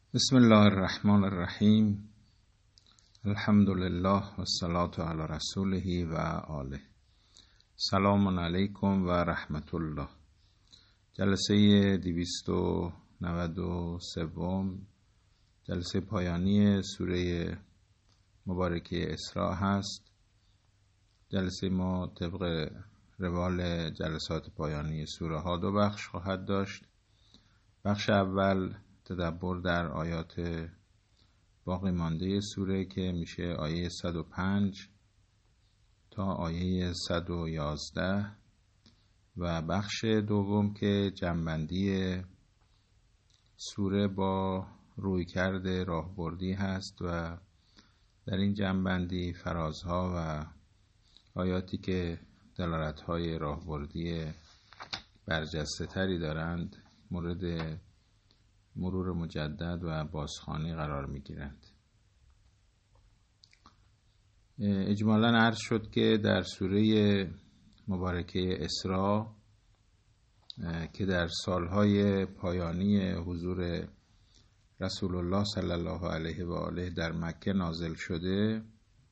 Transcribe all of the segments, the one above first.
بسم الله الرحمن الرحیم. الحمد لله و الصلاة علی رسوله و آله. سلام علیکم و رحمت الله. جلسه 293 جلسه پایانی سوره مبارکه اسراء هست. جلسه ما طبق روال جلسات پایانی سوره ها دو بخش خواهد داشت. بخش اول تدبر در آیات باقی مانده سوره که میشه آیه 105 تا آیه 111 و بخش دوم که جمع‌بندی سوره با رویکرد راهبردی هست و در این جمع‌بندی فرازها و آیاتی که دلالت‌های راهبردی برجسته تری دارند مورد مرور مجدد و بازخوانی قرار می گیرند. اجمالاً عرض شد که در سوره مبارکه اسراء که در سالهای پایانی حضور رسول الله صلی الله علیه و آله در مکه نازل شده،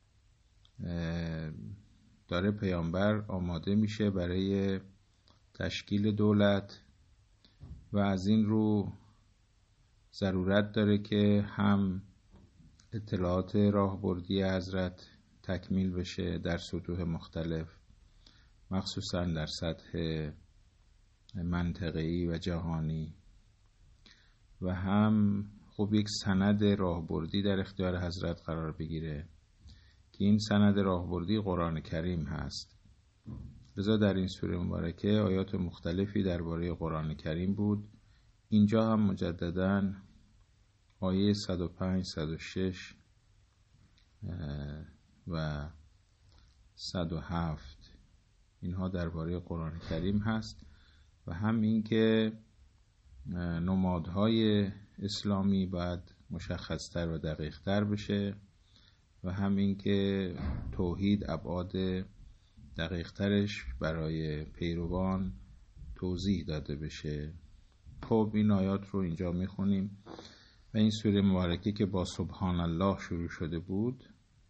داره پیامبر آماده میشه برای تشکیل دولت و از این رو ضرورت داره که هم اطلاعات راهبردی حضرت تکمیل بشه در سطوح مختلف، مخصوصا در سطح منطقه‌ای و جهانی، و هم خب یک سند راهبردی در اختیار حضرت قرار بگیره که این سند راهبردی قرآن کریم هست. لذا در این سوره مبارکه آیات مختلفی درباره قرآن کریم بود. اینجا هم مجدداً آیه 105 106 و 107 اینها درباره قرآن کریم هست و هم این که نمادهای اسلامی باید مشخص‌تر و دقیق‌تر بشه و هم این که توحید ابعاد دقیق‌ترش برای پیروان توضیح داده بشه. خب این آیات رو اینجا میخونیم و این سوره مبارکه که با سبحان الله شروع شده بود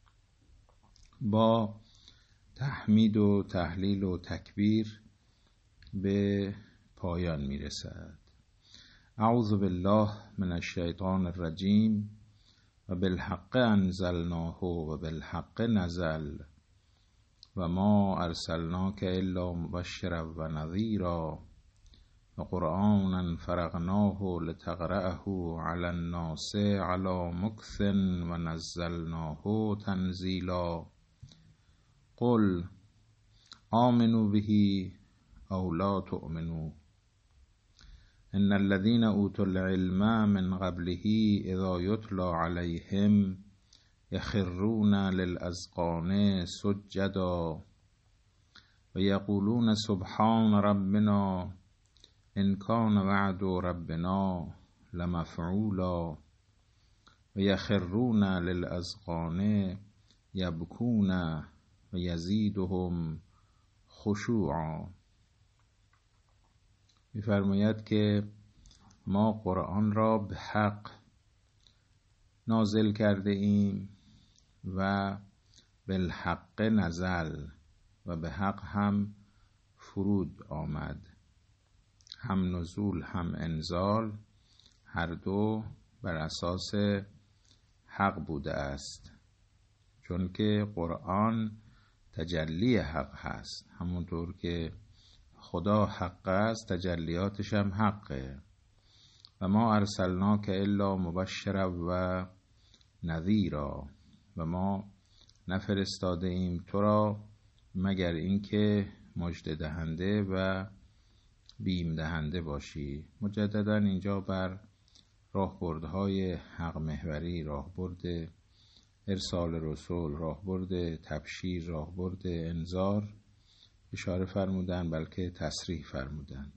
با تحمید و تهلیل و تکبیر به پایان میرسد. اعوذ بالله من الشیطان الرجیم و بالحق انزلناه و بالحق نزل و ما ارسلناک الا مبشرا و نذیرا و قرآنا فرقناه لتقرأه علی الناس علی مکث و نزلناه تنزیلا قل آمنوا به او لا تؤمنوا ان الذين اوتوا العلم من قبله اذا يتلى عليهم يخرون للاذقان سجدا و یقولون سبحان ربنا ان کان وعد ربنا لمفعولا و یخرون للاذقان یبکون و یزیدهم خشوعا. می‌فرماید که ما قرآن را به حق نازل کرده ایم و بالحق نزل و به حق هم فرود آمد. هم نزول هم انزال هر دو بر اساس حق بوده است، چون که قرآن تجلی حق هست. همونطور که خدا حق است تجلیاتش هم حقه. و ما ارسلناک الا مبشرا و نذیرا و ما نفرستاده ایم تو را مگر اینکه مژده دهنده و بیم دهنده باشی. مجددا اینجا بر راهبردهای حق محوری، راهبرد ارسال رسول، راهبرد تبشیر، راهبرد انذار اشاره فرمودند، بلکه تصریح فرمودند.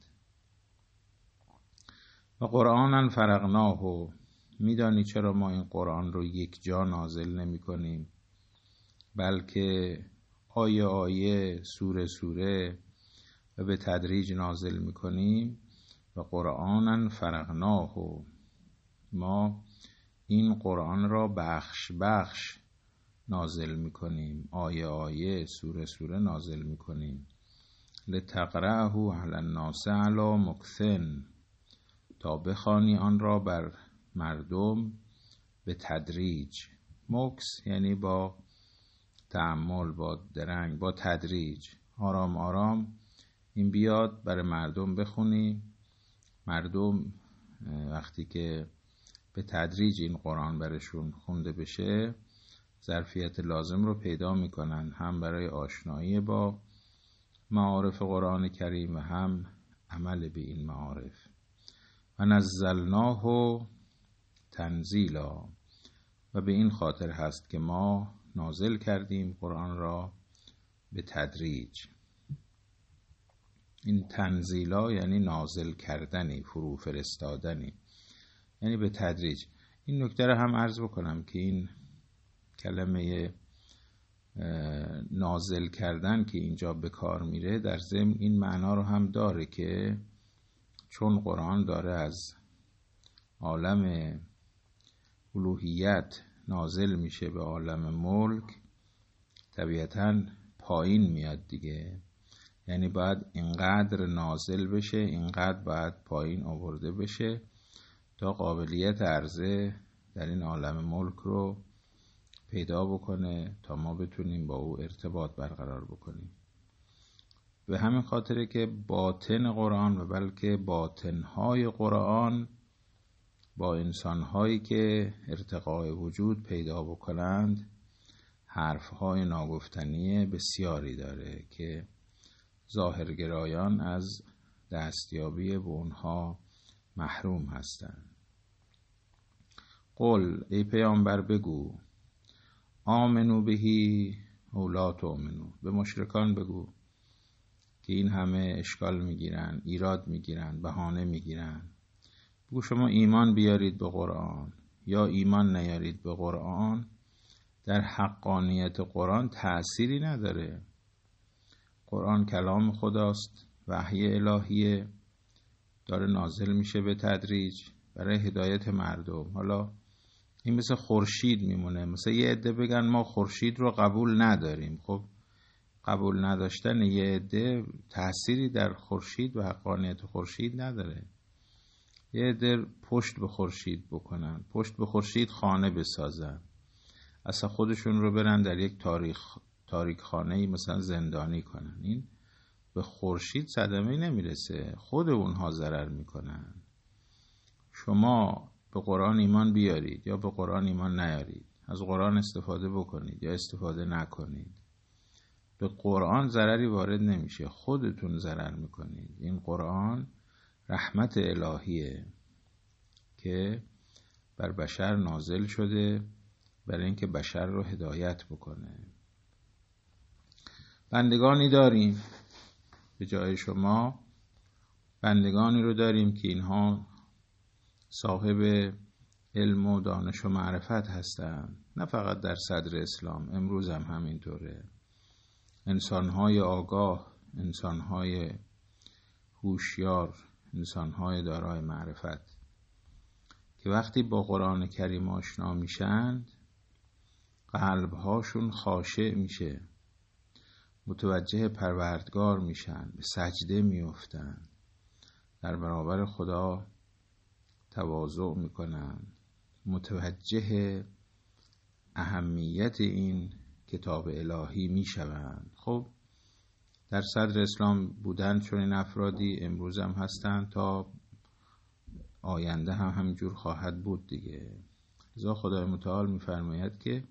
و قرآنا فرقناه، میدانی چرا ما این قرآن رو یک جا نازل نمی کنیم بلکه آیه آیه سوره سوره و به تدریج نازل میکنیم؟ و قرآنا فرقناه، ما این قرآن را بخش بخش نازل میکنیم، آیه آیه، سوره سوره نازل میکنیم. لتقرأه علی الناس علی مکثن، تا بخوانی آن را بر مردم به تدریج. مکث یعنی با تأمل، با درنگ، با تدریج، آرام آرام این بیاد برای مردم بخونی. مردم وقتی که به تدریج این قرآن برشون خونده بشه ظرفیت لازم رو پیدا میکنن، هم برای آشنایی با معارف قرآن کریم و هم عمل به این معارف. و نزلناه تنزیلا، و به این خاطر هست که ما نازل کردیم قرآن را به تدریج. این تنزیلا یعنی نازل کردنی، فرو فرستادنی، یعنی به تدریج. این نکته رو هم عرض بکنم که این کلمه نازل کردن که اینجا به کار میره در ضمن این معنا رو هم داره که چون قرآن داره از عالم الوهیت نازل میشه به عالم ملک، طبیعتاً پایین میاد دیگه. یعنی باید اینقدر نازل بشه، اینقدر باید پایین آورده بشه تا قابلیت عرضه در این عالم ملک رو پیدا بکنه، تا ما بتونیم با او ارتباط برقرار بکنیم. به همین خاطره که باطن قرآن و بلکه باطنهای قرآن با انسانهایی که ارتقاء وجود پیدا بکنند حرفهای ناگفتنی بسیاری داره که ظاهرگرایان از دستیابی به اونها محروم هستند. قل، ای پیامبر بگو، آمنو بهی او لا تؤمنو، به مشرکان بگو که این همه اشکال میگیرن، ایراد میگیرن، بهانه میگیرن، بگو شما ایمان بیارید به قرآن یا ایمان نیارید به قرآن، در حقانیت قرآن تأثیری نداره. قرآن کلام خداست، وحی الهیه، داره نازل میشه به تدریج برای هدایت مردم. حالا این مثل خورشید میمونه. مثل یه عده بگن ما خورشید رو قبول نداریم. خب قبول نداشتن یه عده تأثیری در خورشید و حقانیت خورشید نداره. یه عده پشت به خورشید بکنن، پشت به خورشید خانه بسازن، اصلا خودشون رو برن در یک تاریک خانه‌ای مثلا زندانی کنن. این به خورشید صدمه نمیرسه، خود اونها ضرر میکنن. شما به قرآن ایمان بیارید یا به قرآن ایمان نیارید، از قرآن استفاده بکنید یا استفاده نکنید، به قرآن ضرری وارد نمیشه، خودتون ضرر میکنید. این قرآن رحمت الهیه که بر بشر نازل شده برای اینکه بشر رو هدایت بکنه. بندگانی داریم به جای شما، بندگانی رو داریم که اینها صاحب علم و دانش و معرفت هستند، نه فقط در صدر اسلام، امروز هم همینطوره. انسانهای آگاه، انسانهای هوشیار، انسانهای دارای معرفت که وقتی با قرآن کریم آشنا میشند قلبهاشون خاشع میشه، متوجه پروردگار میشن، به سجده میافتن، در برابر خدا تواضع میکنن، متوجه اهمیت این کتاب الهی میشوند. خب در صدر اسلام بودن چون این افرادی امروز هم هستند، تا آینده هم همینجور خواهد بود دیگه. لذا خدای متعال میفرماید که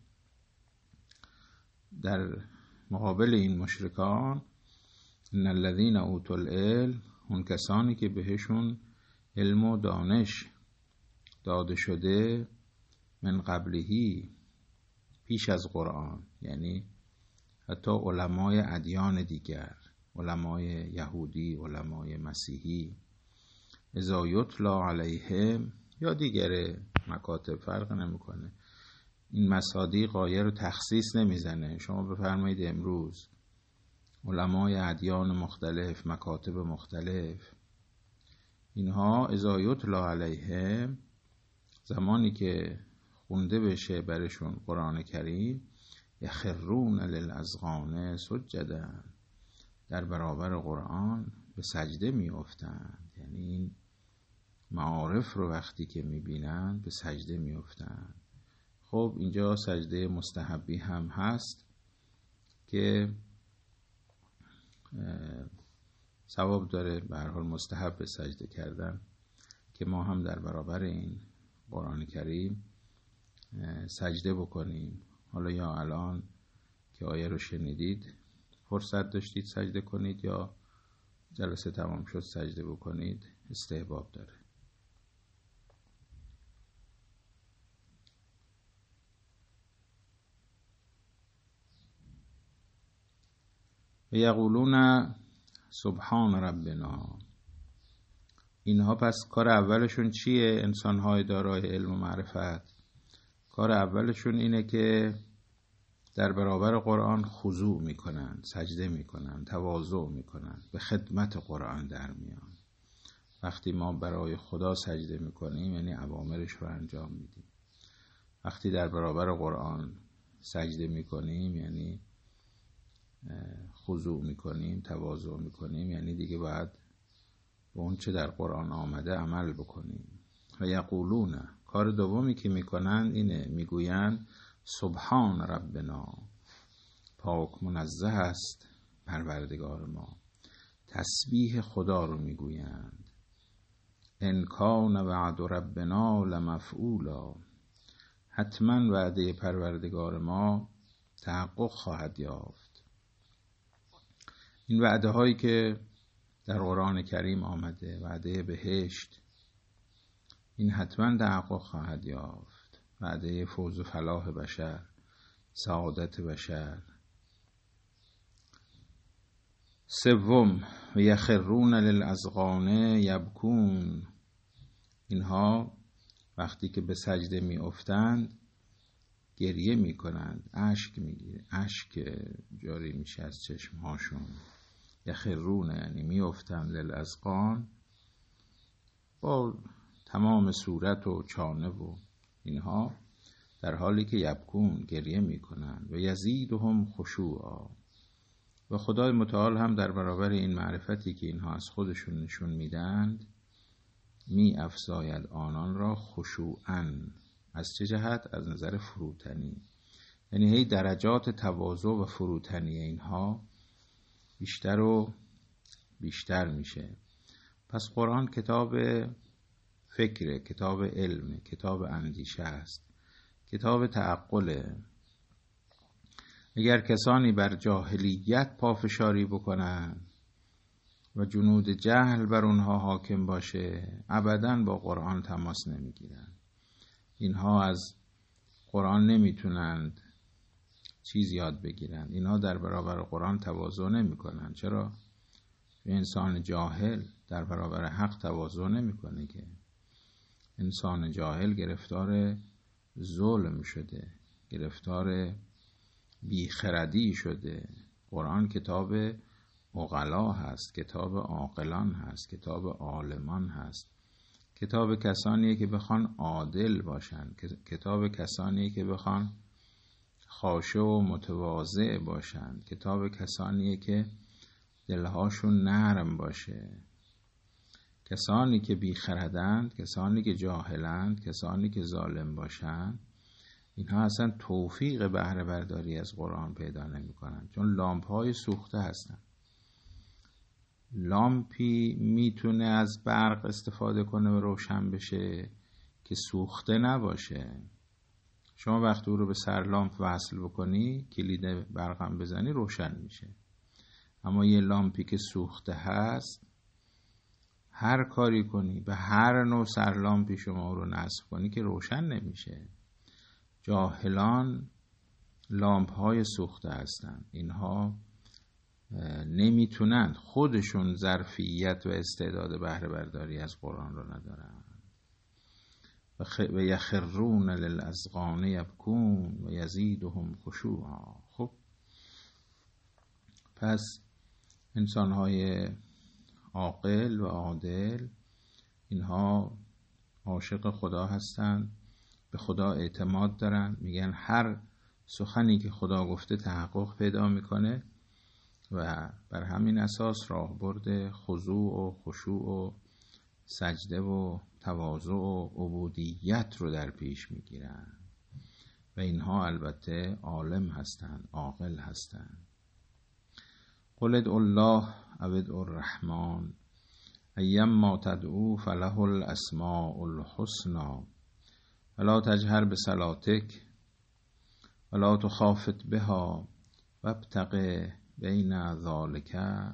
در مقابل این مشرکان ان الذین اوتوا العلم، اون کسانی که بهشون علم و دانش داده شده، من قبلهی، پیش از قرآن، یعنی حتی علمای ادیان دیگر، علمای یهودی، علمای مسیحی، اذا یتلا علیهم یا دیگر مکاتب، فرق نمیکنه. این مصادیق آیه رو تخصیص نمیزنه. شما بفرمایید امروز علمای ادیان مختلف، مکاتب مختلف، اینها اذا یتلا علیهم، زمانی که خونده بشه برشون قرآن کریم، یخرون للاذقان سجدا، در برابر قرآن به سجده می افتند. یعنی این معارف رو وقتی که می بینند به سجده می افتند. خب اینجا سجده مستحبی هم هست که ثواب داره، به هر حال مستحب سجده کردن، که ما هم در برابر این قرآن کریم سجده بکنیم. حالا یا الان که آیه رو شنیدید فرصت داشتید سجده کنید، یا جلسه تمام شد سجده بکنید، استحباب داره. و یقولون سبحان ربنا، اینها پس کار اولشون چیه؟ انسانهای دارای علم و معرفت کار اولشون اینه که در برابر قرآن خضوع میکنن، سجده میکنن، تواضع میکنن، به خدمت قرآن در میان. وقتی ما برای خدا سجده میکنیم یعنی اوامرش رو انجام میدیم. وقتی در برابر قرآن سجده میکنیم یعنی خضوع میکنیم، تواضع میکنیم، یعنی دیگه باید به اون چه در قرآن آمده عمل بکنیم. و یقولون، کار دومی که میکنن اینه، میگوین سبحان ربنا، پاک منزه است پروردگار ما. تسبیح خدا رو میگویند. ان کان وعد ربنا لمفعولا، حتما وعده پروردگار ما تحقق خواهد یافت. این وعده هایی که در قرآن کریم آمده، وعده بهشت، این حتما تحقق خواهد یافت. وعده فوز و فلاح بشر، سعادت بشر. سوم، و یخرون للاذقان یبکون، اینها وقتی که به سجده می افتند گریه می کنند، اشک میگیره، اشک جاری میشه از چشم هاشون. یخرون یعنی می افتند، للاذقان با تمام صورت و چانه و اینها، در حالی که یبکون گریه می کنند. و یزیدهم خشوعا، و خدای متعال هم در برابر این معرفتی که اینها از خودشون نشون میدند می افزاید آنان را خشوعاً. از چه جهت؟ از نظر فروتنی، یعنی هی درجات تواضع و فروتنی اینها بیشتر و بیشتر میشه. پس قرآن کتاب فکره، کتاب علم، کتاب اندیشه است، کتاب تعقله. اگر کسانی بر جاهلیت پافشاری بکنن و جنود جهل بر اونها حاکم باشه، ابداً با قرآن تماس نمیگیرن. اینها از قرآن نمیتونند چیز یاد بگیرن. اینها در برابر قرآن تواضع نمیکنن. چرا؟ انسان جاهل در برابر حق تواضع نمیکنه که. انسان جاهل گرفتار ظلم شده، گرفتار بیخردی شده. قرآن کتاب عقلا هست، کتاب عاقلان هست، کتاب عالمان هست، کتاب کسانیه که بخوان عادل باشن، کتاب کسانیه که بخوان خاشع و متواضع باشن، کتاب کسانیه که دلهاشون نرم باشه. کسانی که بیخردند، کسانی که جاهلند، کسانی که ظالم باشند، اینها اصلا توفیق بهره برداری از قرآن پیدا نمی کنن، چون لامپ های سوخته هستن. لامپی میتونه از برق استفاده کنه و روشن بشه که سوخته نباشه. شما وقتی او رو به سر لامپ وصل بکنی، کلید برقم بزنی، روشن میشه. اما یه لامپی که سوخته هست، هر کاری کنی، به هر نوع سرلامپی شما رو نصب کنی که روشن نمیشه. جاهلان لامپ های سوخته هستن. اینها نمیتونن، خودشون ظرفیت و استعداد بهره برداری از قرآن رو ندارن. و یخرون للاذقان یبکون و یزیدهم خشوعا. خب پس انسان‌های عاقل و عادل اینها عاشق خدا هستند به خدا اعتماد دارن، میگن هر سخنی که خدا گفته تحقق پیدا میکنه و بر همین اساس راهبرد خضوع و خشوع و سجده و تواضع و عبودیت رو در پیش میگیرن و اینها البته عالم هستند، عاقل هستند. قل ادعوا الله او ادعوا الرحمن ایما تدعوا فله الاسماء الحسنی ولا تجهر بصلاتک ولا تخافت بها وابتغ بین ذلک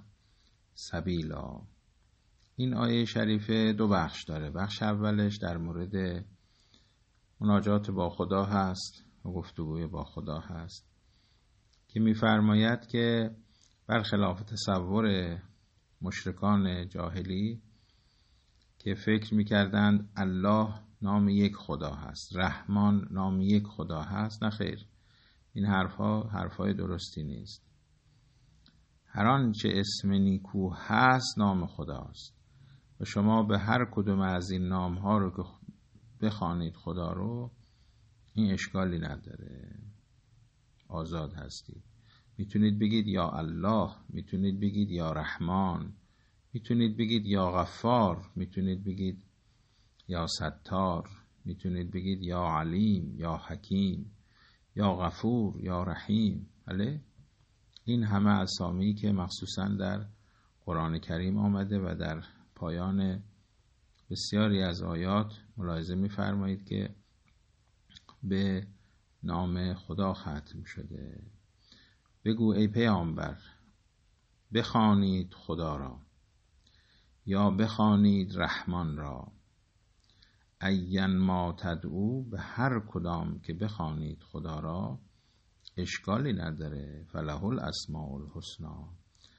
سبیلا. این آیه شریفه دو بخش داره. بخش اولش در مورد مناجات با خدا هست و گفتگوی با خدا هست که می‌فرماید که برخلاف تصور مشرکان جاهلی که فکر می‌کردند الله نام یک خدا هست، رحمان نام یک خدا هست، نه خیر، این حرفای درستی نیست. هر آنچه اسم نیکو هست نام خداست و شما به هر کدوم از این نام‌ها رو که بخوانید خدا رو، این اشکالی نداره، آزاد هستید. میتونید بگید یا الله، میتونید بگید یا رحمان، میتونید بگید یا غفار، میتونید بگید یا ستار، میتونید بگید یا علیم، یا حکیم، یا غفور، یا رحیم. بله، این همه اسامی که مخصوصا در قرآن کریم آمده و در پایان بسیاری از آیات ملاحظه می‌فرمایید که به نام خدا ختم شده. بگو ای پیامبر بخوانید خدا را یا بخوانید رحمان را، این ما تدعو، به هر کدام که بخوانید خدا را اشکالی نداره. فله الاسماء الحسنی،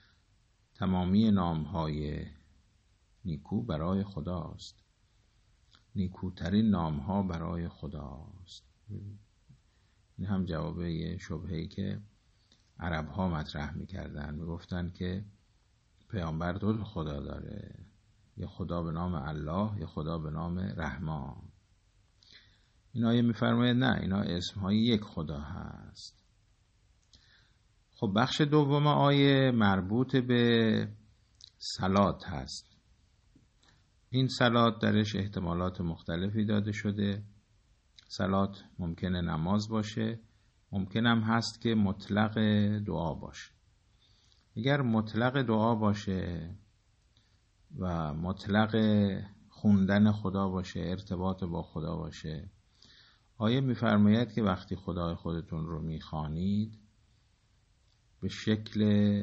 تمامی نام‌های نیکو برای خداست، نیکوترین نام‌ها برای خداست. این هم جواب یه شبهه‌ای که عرب‌ها مطرح می‌کردن، میگفتن که پیامبر دو خدا داره، یه خدا به نام الله، یه خدا به نام رحمان. این آیه می‌فرماید نه، اینا اسم‌های یک خدا هست. خب بخش دوم آیه مربوط به صلات هست. این صلات درش احتمالات مختلفی داده شده. صلات ممکنه نماز باشه، ممکنم هست که مطلق دعا باشه. اگر مطلق دعا باشه و مطلق خوندن خدا باشه، ارتباط با خدا باشه، آیه می‌فرماید که وقتی خدای خودتون رو می‌خوانید به شکل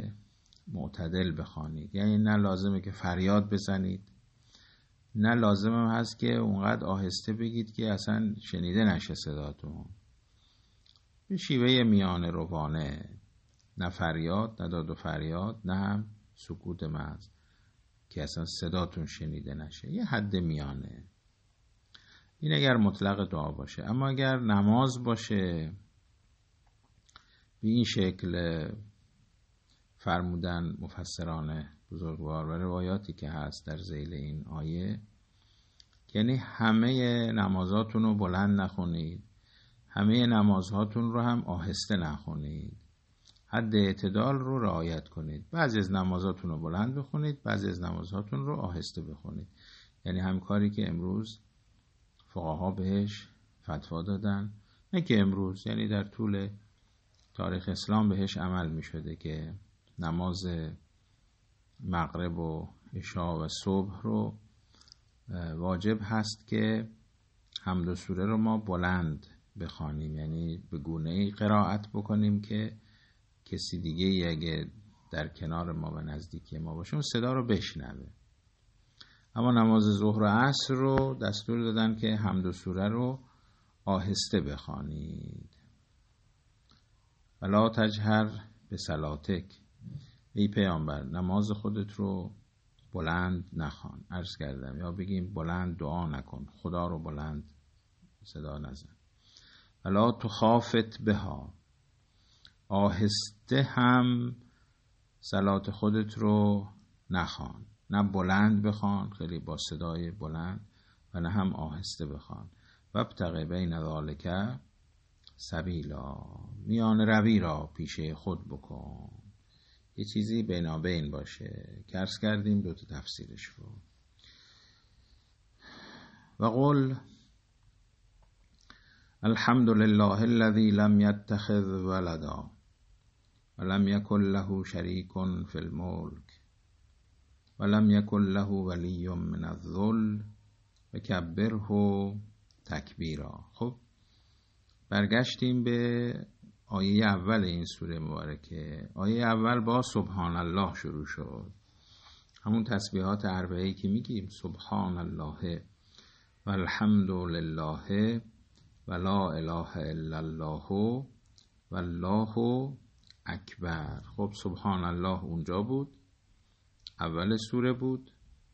معتدل بخوانید. یعنی نه لازمه که فریاد بزنید، نه لازمه هست که اونقدر آهسته بگید که اصلا شنیده نشه صداتون. به شیوه میانه روانه، نه فریاد، نه داد و فریاد، نه هم سکوت محض که اصلا صداتون شنیده نشه، یه حد میانه. این اگر مطلق دعا باشه. اما اگر نماز باشه، به این شکل فرمودن مفسران بزرگوار و روایاتی که هست در ذیل این آیه، یعنی همه نمازاتون رو بلند نخونید، همه نمازهاتون رو هم آهسته نخونید، حد اعتدال رو رعایت کنید. بعضی از نمازاتون رو بلند بخونید، بعضی از نمازهاتون رو آهسته بخونید. یعنی هم کاری که امروز فقها بهش فتوا دادن، نه که امروز، یعنی در طول تاریخ اسلام بهش عمل می شده که نماز مغرب و عشا و صبح رو واجب هست که حمد و سوره رو ما بلند بخوانیم، یعنی به گونه‌ای قرائت بکنیم که کسی دیگه اگه در کنار ما و نزدیکی ما باشه اون صدا رو بشنوه. اما نماز ظهر و عصر رو دستور دادن که حمد و سوره رو آهسته بخوانید. ولا تجهر بصلاتک، ای پیامبر نماز خودت رو بلند نخوان. عرض کردم یا بگیم بلند دعا نکن، خدا رو بلند صدا نزن. ولا تخافت بها، آهسته هم صلات خودت رو نخوان، نه بلند بخوان خیلی با صدای بلند و نه هم آهسته بخوان. وابتغ بین ذالک سبیلا، میان روی را پیشه خود بکن، یه چیزی بینابین باشه که عرض کردیم دوتا تفسیرش رو. و قل الحمد لله الذي لم يتخذ ولدا ولم يكن له شريك في الملك ولم يكن له ولي من الذل وكبره تکبیرا. خب برگشتیم به آیه اول این سوره مبارکه. آیه اول با سبحان الله شروع شد، همون تسبیحات اربعه‌ای که میگیم سبحان الله و الحمد لله و لا اله الا الله و الله اکبر. خب سبحان الله اونجا بود، اول سوره بود.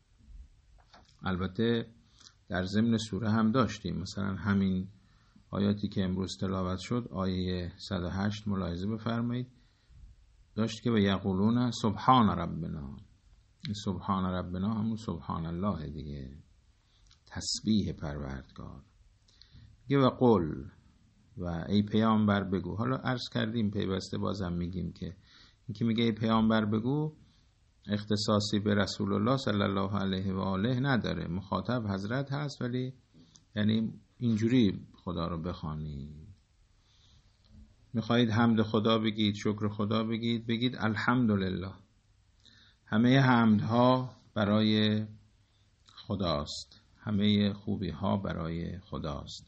البته در ضمن سوره هم داشتیم، مثلا همین آیاتی که امروز تلاوت شد آیه 108 ملاحظه بفرمایید، داشت که و یقولون سبحان ربنا. سبحان ربنا همون سبحان الله دیگه، تسبیح پروردگار. میگه و قل، و ای پیامبر بگو. حالا عرض کردیم پیوسته بازم میگیم که این که میگه ای پیامبر بگو اختصاصی به رسول الله صلی الله علیه و آله نداره، مخاطب حضرت هست، ولی یعنی اینجوری خدا رو بخوانید. میخواهید حمد خدا بگید، شکر خدا بگید، بگید الحمدلله. همه حمدها برای خداست، همه خوبی ها برای خداست.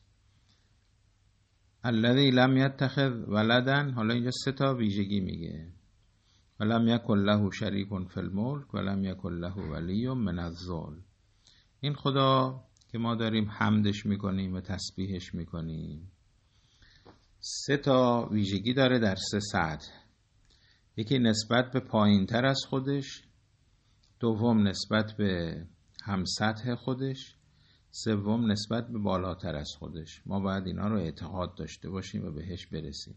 الذی لم یتخذ ولدا، حالا اینجا 3 ویژگی میگه. ولم یکن له شریک فی الملک ولم یکن له ولی من الذل. این خدا که ما داریم حمدش میکنیم و تسبیحش میکنیم 3 ویژگی داره در 3 سطح. یکی نسبت به پایین تر از خودش، دوم نسبت به هم سطح خودش، سوم نسبت به بالاتر از خودش. ما باید اینا رو اعتقاد داشته باشیم و بهش برسیم.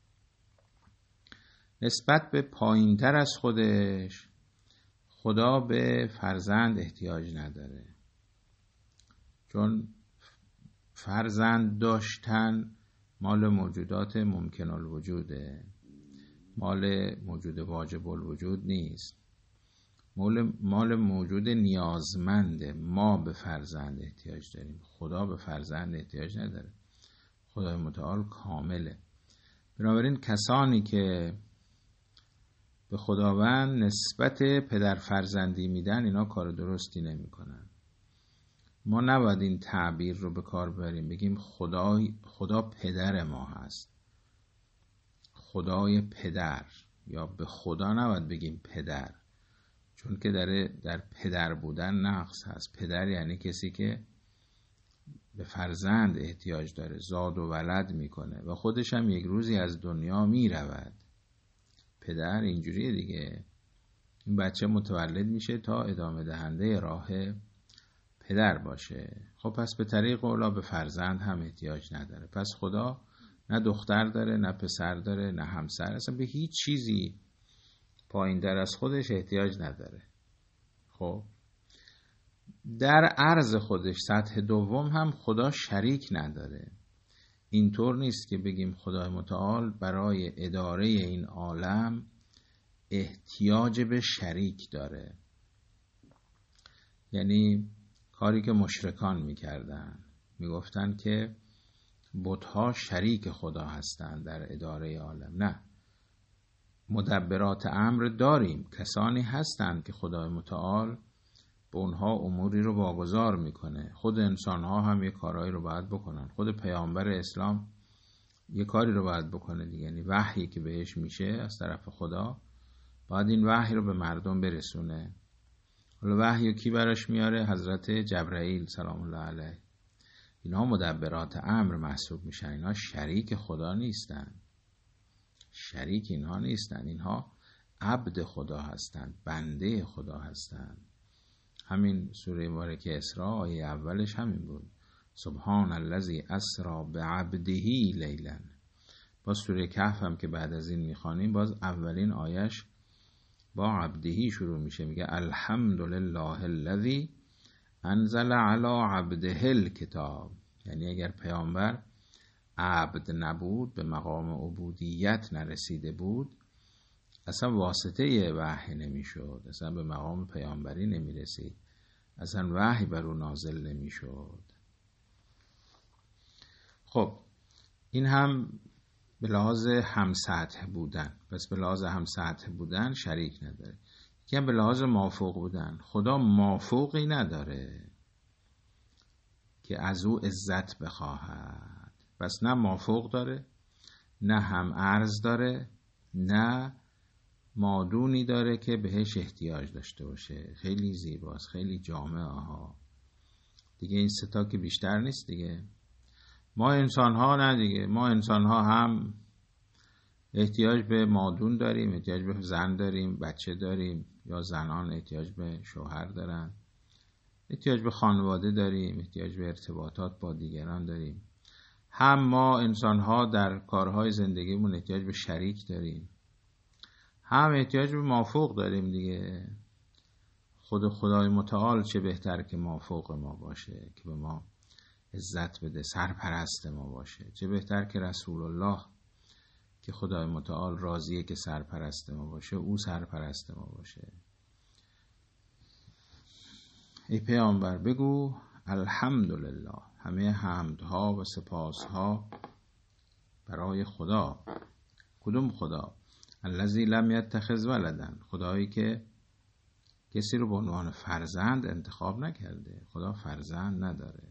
نسبت به پایین تر از خودش، خدا به فرزند احتیاج نداره، چون فرزند داشتن مال موجودات ممکن الوجوده، مال موجود واجب الوجود نیست، مال موجود نیازمنده. ما به فرزند احتیاج داریم، خدا به فرزند احتیاج نداره. خدای متعال کامله. بنابراین کسانی که به خداوند نسبت پدر فرزندی میدن اینا کار درستی نمی کنن. ما نباید این تعبیر رو به کار ببریم بگیم خدا پدر ما هست، خدای پدر، یا به خدا نباید بگیم پدر، چون که در پدر بودن نقص هست. پدر یعنی کسی که به فرزند احتیاج داره، زاد و ولد میکنه و خودش هم یک روزی از دنیا میرود. پدر اینجوریه دیگه، این بچه متولد میشه تا ادامه دهنده راه پدر باشه. خب پس به طریق اولا به فرزند هم احتیاج نداره. پس خدا نه دختر داره، نه پسر داره، نه همسر، اصلا به هیچ چیزی پایین در از خودش احتیاج نداره. خب در عرض خودش سطح دوم هم خدا شریک نداره. اینطور نیست که بگیم خدای متعال برای اداره این عالم احتیاج به شریک داره. یعنی کاری که مشرکان میکردن، میگفتن که بت‌ها شریک خدا هستند در اداره عالم. نه، مدبرات امر داریم، کسانی هستند که خدای متعال به اونها اموری رو واگذار میکنه. خود انسان ها هم یه کارهایی رو باید بکنن، خود پیامبر اسلام یه کاری رو باید بکنه دیگه. یعنی وحیی که بهش میشه از طرف خدا باید این وحی رو به مردم برسونه. حالا وحی رو کی براش میاره؟ حضرت جبرائیل سلام الله علیه. اینا مدبرات امر محسوب میشن، اینا شریک خدا نیستن، شریک اینها نیستن، اینها عبد خدا هستند، بنده خدا هستند. همین سوره مبارکه اسراء آیه اولش همین بود، سبحان الذی اسری بعبده لیلا. با سوره کهف هم که بعد از این میخوانیم باز اولین آیش با عبدهی شروع میشه، میگه الحمد لله الذی انزل علی عبده الکتاب. یعنی اگر پیامبر عبد نبود، به مقام عبودیت نرسیده بود، اصلا واسطه وحی نمیشد، اصلا به مقام پیامبری نمیرسید، اصلا وحی بر او نازل نمیشد. خب این هم به لحاظ همسطح بودن. پس به لحاظ همسطح بودن شریک نداره. یکی هم به لحاظ مافوق بودن. خدا مافوقی نداره که از او عزت بخواهد. پس نه مافوق داره، نه هم عرض داره، نه مادونی داره که بهش احتیاج داشته باشه. خیلی زیباست، خیلی جامعه ها دیگه. این ستا که بیشتر نیست دیگه. ما انسان ها نه دیگه. ما انسان ها هم احتیاج به مادون داریم، احتیاج به زن داریم، بچه داریم، یا زنان احتیاج به شوهر دارن، احتیاج به خانواده داریم، احتیاج به ارتباطات با دیگران داریم. هم ما انسان ها در کارهای زندگیمون احتیاج به شریک داریم، هم احتیاج به مافوق داریم دیگه. خدای متعال چه بهتر که مافوق ما باشه، که به ما عزت بده، سرپرست ما باشه. چه بهتر که رسول الله که خدای متعال راضیه که سرپرست ما باشه، او سرپرست ما باشه. ای پیامبر بگو الحمدلله، همه حمدها و سپاسها برای خدا. کدوم خدا؟ الذی لم یتخذ ولدا، خدایی که کسی رو به عنوان فرزند انتخاب نکرده. خدا فرزند نداره.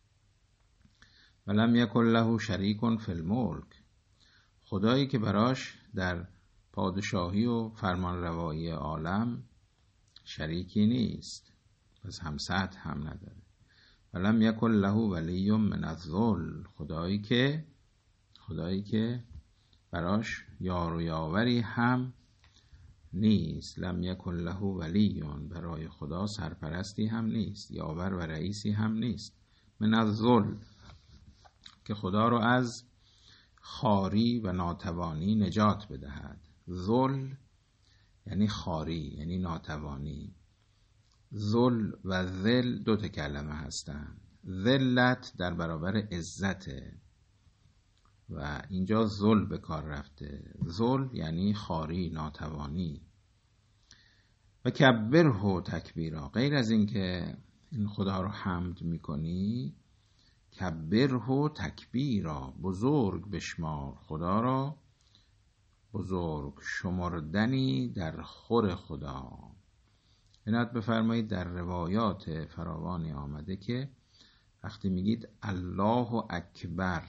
ولم یکن له شریک فی الملک، خدایی که براش در پادشاهی و فرمانروایی عالم شریکی نیست، پس همسط هم نداره. ولم یکن له ولی من الذل، خدایی که براش یار و یاوری هم نیست. لم یکن له ولی، برای خدا سرپرستی هم نیست، یاور و رئیسی هم نیست. من الذل، که خدا رو از خواری و ناتوانی نجات بدهد. ذل یعنی خواری، یعنی ناتوانی. ذل و ذل دو تا کلمه هستند. ذلت در برابر عزته و اینجا ذل به کار رفته. ذل یعنی خواری، ناتوانی. و کبره تکبیرا، غیر از این که این خدا رو حمد میکنی، کبره تکبیرا، بزرگ بشمار خدا را، بزرگ شمردنی در خور خدا. عنایت بفرمایید در روایات فراوانی آمده که وقتی میگید الله اکبر،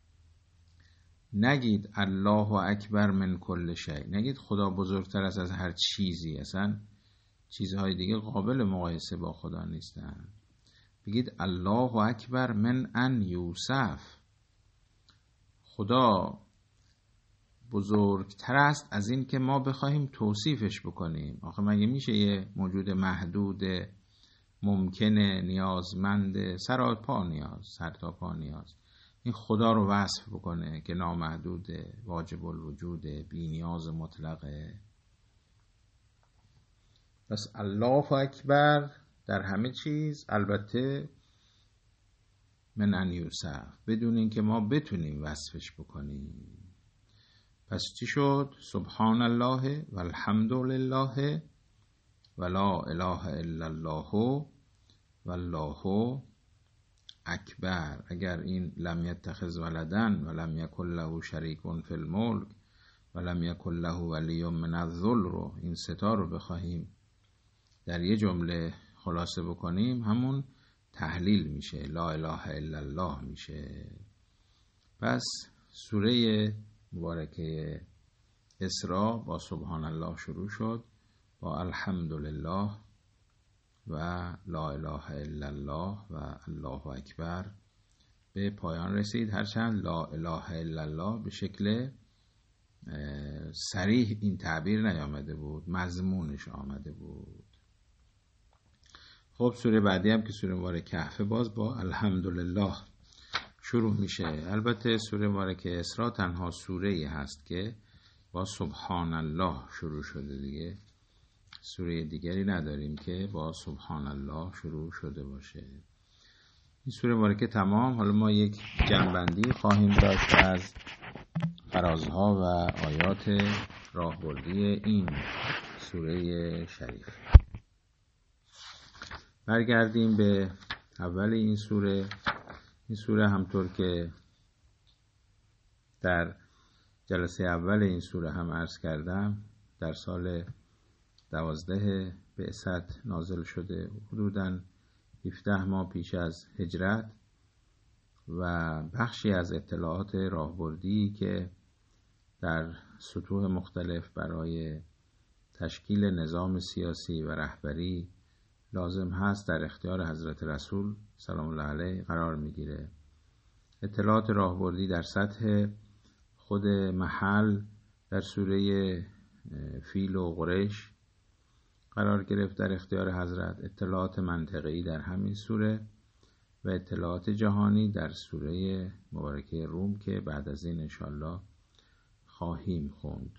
نگید الله اکبر من کل شیء، نگید خدا بزرگتر از هر چیزی، اصلا چیزهای دیگه قابل مقایسه با خدا نیستن. بگید الله اکبر من ان یوصف، خدا بزرگتر است از این که ما بخواهیم توصیفش بکنیم. آخه مگه میشه یه موجود محدود، ممکنه، نیازمند، سر تا پا نیاز، این خدا رو وصف بکنه که نامحدوده، واجب الوجوده، بی نیاز مطلقه؟ پس الله اکبر در همه چیز، البته من ان یوصف، بدون اینکه ما بتونیم وصفش بکنیم. پس چی شد؟ سبحان الله و الحمد لله و لا اله الا الله و الله اکبر. اگر این لم یتخذ ولدن و لم یکن له شریک فی الملک و لم یکن له ولی من الذل رو، این ستا رو بخواهیم در یه جمله خلاصه بکنیم، همون تحلیل میشه، لا اله الا الله میشه. پس سوره مبارکه اسراء با سبحان الله شروع شد، با الحمدلله و لا اله الا الله و الله اکبر به پایان رسید. هرچند لا اله الا الله به شکل صریح این تعبیر نیامده بود، مضمونش آمده بود. خب سوره بعدی هم که سوره مبارکه کهف باز با الحمدلله شروع میشه. البته سوره مبارکه اسراء تنها سوره‌ای هست که با سبحان الله شروع شده دیگه. سوره دیگری نداریم که با سبحان الله شروع شده باشه. این سوره مبارکه تمام. حالا ما یک جنبندی خواهیم داشت از فرازها و آیات راهبردی این سوره شریف. برگردیم به اول این سوره. این سوره همطور که در جلسه اول این سوره هم عرض کردم در سال 12 بعثت نازل شده، حدوداً 17 ماه پیش از هجرت، و بخشی از اطلاعات راهبردی که در سطوح مختلف برای تشکیل نظام سیاسی و رهبری لازم هست در اختیار حضرت رسول سلام الله علیه قرار میگیره. اطلاعات راهبردی در سطح خود محل در سوره فیل و قریش قرار گرفت در اختیار حضرت، اطلاعات منطقه‌ای در همین سوره و اطلاعات جهانی در سوره مبارکه روم که بعد از این انشاءالله خواهیم خوند.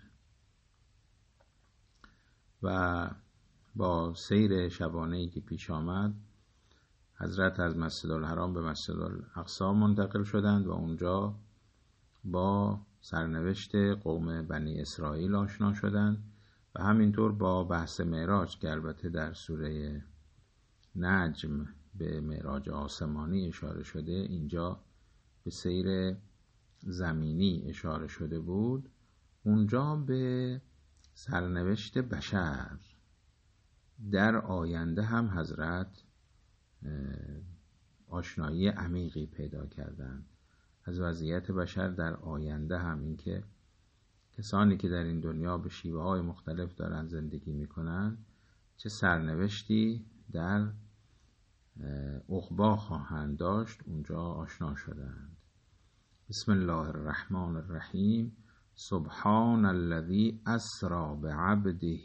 و با سیر شبانه‌ای که پیش آمد حضرت از مسجد الحرام به مسجد الاقصی منتقل شدند و اونجا با سرنوشت قوم بنی اسرائیل آشنا شدند و همینطور با بحث معراج که البته در سوره نجم به معراج آسمانی اشاره شده، اینجا به سیر زمینی اشاره شده بود. اونجا به سرنوشت بشر در آینده هم حضرت آشنایی عمیقی پیدا کردند از وضعیت بشر در آینده هم، این که کسانی که در این دنیا به شیوه های مختلف دارن زندگی میکنن چه سرنوشتی در عقبا خواهند داشت اونجا آشنا شدند. بسم الله الرحمن الرحیم. سبحان الذی اسری بعبده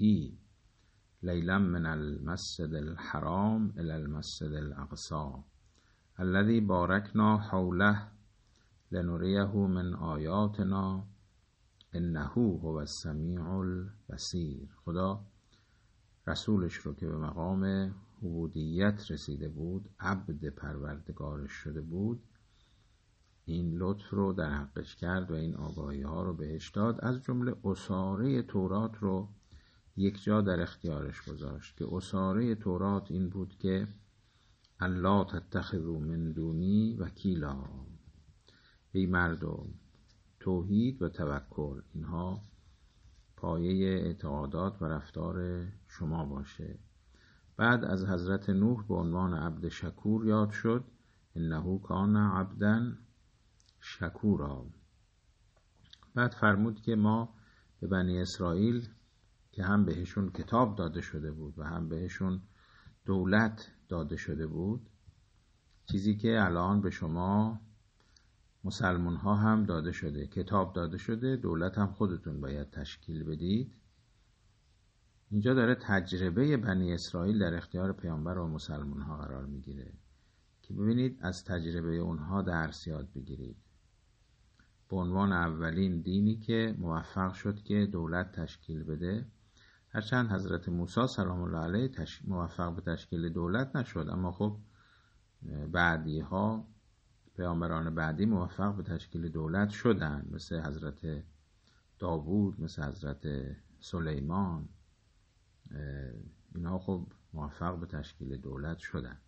لیلا من المسجد الحرام الی المسجد الاقصی الذی بارکنا حوله لنریه من آیاتنا انه هو السمیع البصیر. خدا رسولش رو که به مقام عبودیت رسیده بود، عبد پروردگارش شده بود، این لطف رو در حقش کرد و این آگاهی ها رو بهش داد. از جمله اساره تورات رو یک جا در اختیارش گذاشت که اساره تورات این بود که الا تتخذوا من دونی وکیلا، ای مردم توحید و توکل اینها پایه اعتقادات و رفتار شما باشه. بعد از حضرت نوح به عنوان عبد شکور یاد شد، انه کان عبدا شکورا. بعد فرمود که ما به بنی اسرائیل که هم بهشون کتاب داده شده بود و هم بهشون دولت داده شده بود، چیزی که الان به شما مسلمان ها هم داده شده، کتاب داده شده، دولت هم خودتون باید تشکیل بدید. اینجا داره تجربه بنی اسرائیل در اختیار پیامبر و مسلمان ها قرار میگیره که ببینید از تجربه اونها درس یاد بگیرید. به عنوان اولین دینی که موفق شد که دولت تشکیل بده، هرچند حضرت موسی سلام الله علیه موفق به تشکیل دولت نشد، اما خب بعدی ها پیامبران بعدی موفق به تشکیل دولت شدند، مثل حضرت داوود، مثل حضرت سلیمان، اینها خب موفق به تشکیل دولت شدند.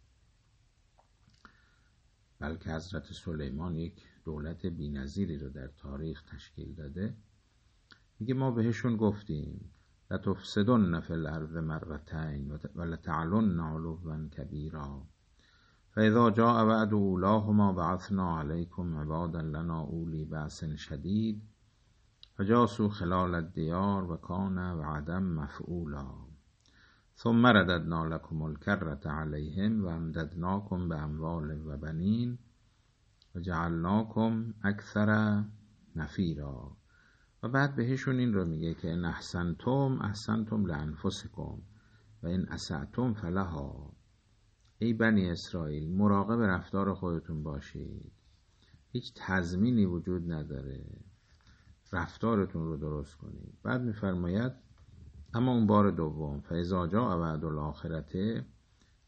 بلکه حضرت سلیمان یک دولت بی‌نظیری رو در تاریخ تشکیل داده. میگه ما بهشون گفتیم لتفسدن فی الارض مرتين و لتعلن علوا کبیرا فاذا جاء وعد اولاهما بعثنا علیکم عبادا لنا اولی بأس شدید فجاسوا خلال الدیار و کان وعدا مفعولا ثم رددنا لكم الكرة عليهم و امددناكم باموال و بنین و جعلناكم اکثر نفیرا. و بعد بهشون این رو میگه که ان احسنتم لانفسکم و ان اسأتم فلها. ای بنی اسرائیل مراقب رفتار خودتون باشید، هیچ تضمینی وجود نداره، رفتارتون رو درست کنید. بعد میفرماید اما اون بار دوم فاذا جاء وعد الاخرته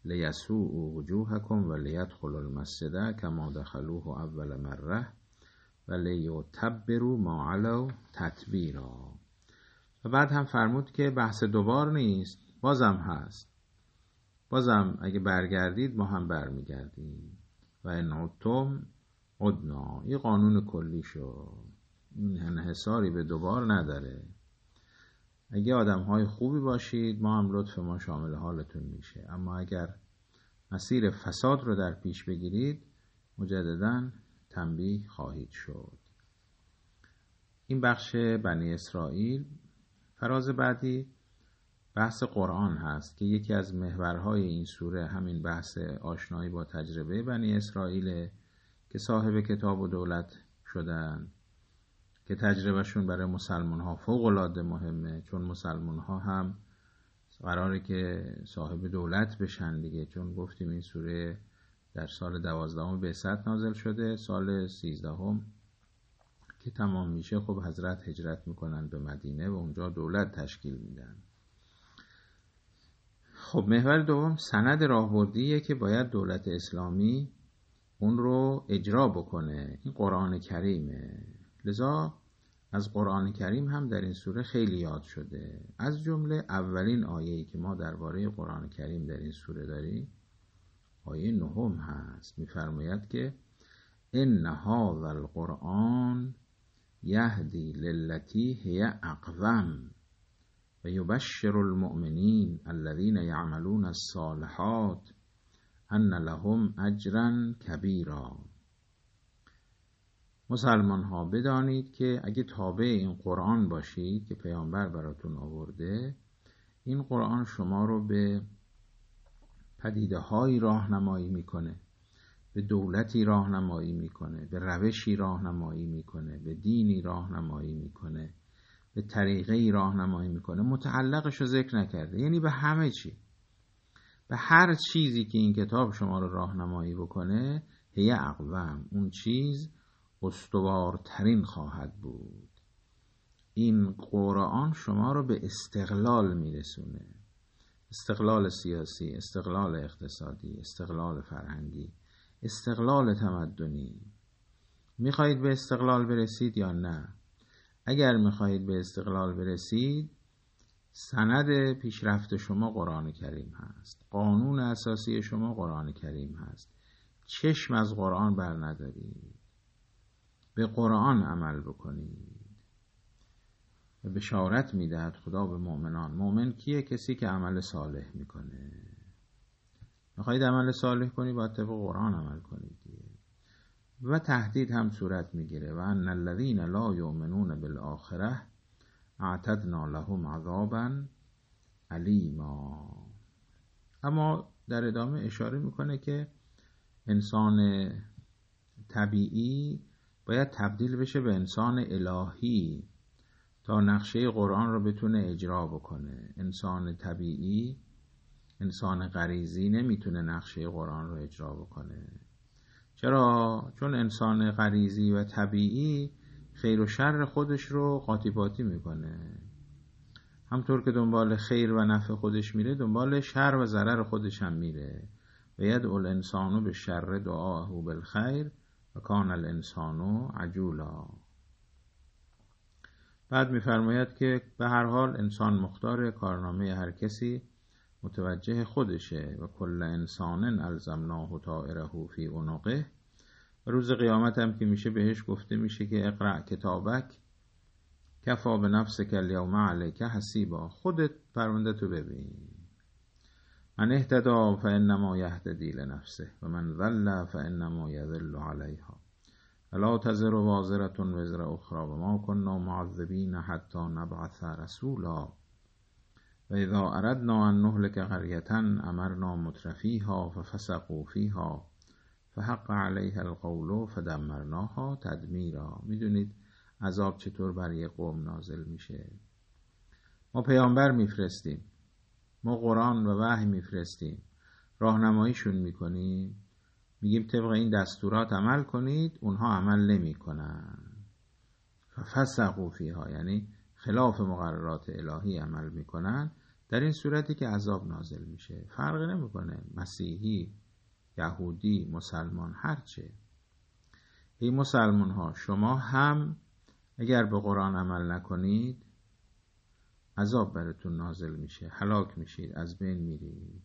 لیسوءوا وجوهکم و لیدخلوا المسجد کما دخلوه اول مره و لیتبروا ما علوا تتبیرا. و بعد هم فرمود که بحث دوبار نیست، بازم هست، بازم اگه برگردید ما هم برمیگردیم. و ان عدتم عدنا. این قانون کلی شو، این انحصاری به دوبار نداره. اگه آدم‌های خوبی باشید ما هم لطف ما شامل حالتون میشه، اما اگر مسیر فساد رو در پیش بگیرید مجدداً تنبیه خواهید شد. این بخش بنی اسرائیل. فراز بعدی بحث قرآن هست که یکی از محورهای این سوره همین بحث آشنایی با تجربه بنی اسرائیل که صاحب کتاب و دولت شدن، که تجربهشون برای مسلمان ها فوق العاده مهمه، چون مسلمان ها هم قراره که صاحب دولت بشن دیگه، چون گفتیم این سوره در سال 12 بعثت نازل شده، سال 13 که تمام میشه خب حضرت هجرت میکنن به مدینه و اونجا دولت تشکیل میدن. خب محور دوم سند راهبردیه که باید دولت اسلامی اون رو اجرا بکنه. این قرآن کریمه، لذا از قرآن کریم هم در این سوره خیلی یاد شده. از جمله اولین آیه‌ای که ما درباره قرآن کریم در این سوره داریم آیه 9 هست. می‌فرماید که ان هذا القرآن یهدی للتی هی اقوم و یبشر المؤمنین الذین یعملون الصالحات ان لهم اجرا کبیرا. مسلمان ها بدانید که اگه تابع این قرآن باشید که پیامبر براتون آورده، این قرآن شما رو به پدیده هایی راهنمایی میکنه، به دولتی راهنمایی میکنه، به روشی راهنمایی میکنه، به دینی راهنمایی میکنه، به طریقه‌ای راهنمایی میکنه. متعلقش رو ذکر نکرده، یعنی به همه چی، به هر چیزی که این کتاب شما رو راهنمایی بکنه هی اقوم، اون چیز استوارترین خواهد بود. این قرآن شما رو به استقلال میرسونه، استقلال سیاسی، استقلال اقتصادی، استقلال فرهنگی، استقلال تمدنی. میخواهید به استقلال برسید یا نه؟ اگر میخواهید به استقلال برسید، سند پیشرفت شما قرآن کریم هست، قانون اساسی شما قرآن کریم هست. چشم از قرآن بر ندارید، به قرآن عمل بکنید. و بشارت میدهد خدا به مؤمنان. مؤمن کیه؟ کسی که عمل صالح میکنه. میخواهید عمل صالح کنید باید طبق قرآن عمل کنید دیگه. و تهدید هم صورت میگیره و ان الذین لا یؤمنون بالآخره اعتدنا لهم عذابا علیما. اما در ادامه اشاره میکنه که انسان طبیعی باید تبدیل بشه به انسان الهی تا نقشه قرآن رو بتونه اجرا بکنه. انسان طبیعی، انسان غریزی نمیتونه نقشه قرآن رو اجرا بکنه. چرا؟ چون انسان غریزی و طبیعی خیر و شر خودش رو قاطی پاتی میکنه. همطور که دنبال خیر و نفع خودش میره، دنبال شر و ضرر خودش هم میره. و یدعو الانسان بالشر دعاءه بالخیر و کان الانسان عجولا. بعد میفرماید که به هر حال انسان مختار، کارنامه هر کسی متوجه خودشه. و کل انسان الزمناه طائره فی عنقه. و روز قیامت هم که میشه بهش گفته میشه که اقرأ کتابک کفا بنفسک الیوم علیک حسیبا. خودت پرونده تو ببین. من اهتدی فانما یهتدی لنفسه و من ضل فانما یضل علیها ولا تزر وازرة وزر اخرى و ما كنا معذبین حتی نبعث رسولا و اذا اردنا ان نهلك قرية امرنا مترفیها ففسقوا فیها فحق علیها القول فدمرناها تدمیرا. میدونید عذاب چطور بر یک قوم نازل میشه. ما پیامبر میفرستیم، ما قرآن و وحی میفرستیم، راهنماییشون میکنیم، میگیم طبق این دستورات عمل کنید، اونها عمل نمیکنن. فسقوا فیها یعنی خلاف مقررات الهی عمل میکنن. در این صورتی که عذاب نازل میشه. فرق نمیکنه مسیحی، یهودی، مسلمان، هرچه. این مسلمان ها شما هم اگر به قرآن عمل نکنید عذاب براتون نازل میشه، هلاک میشید، از بین میرید.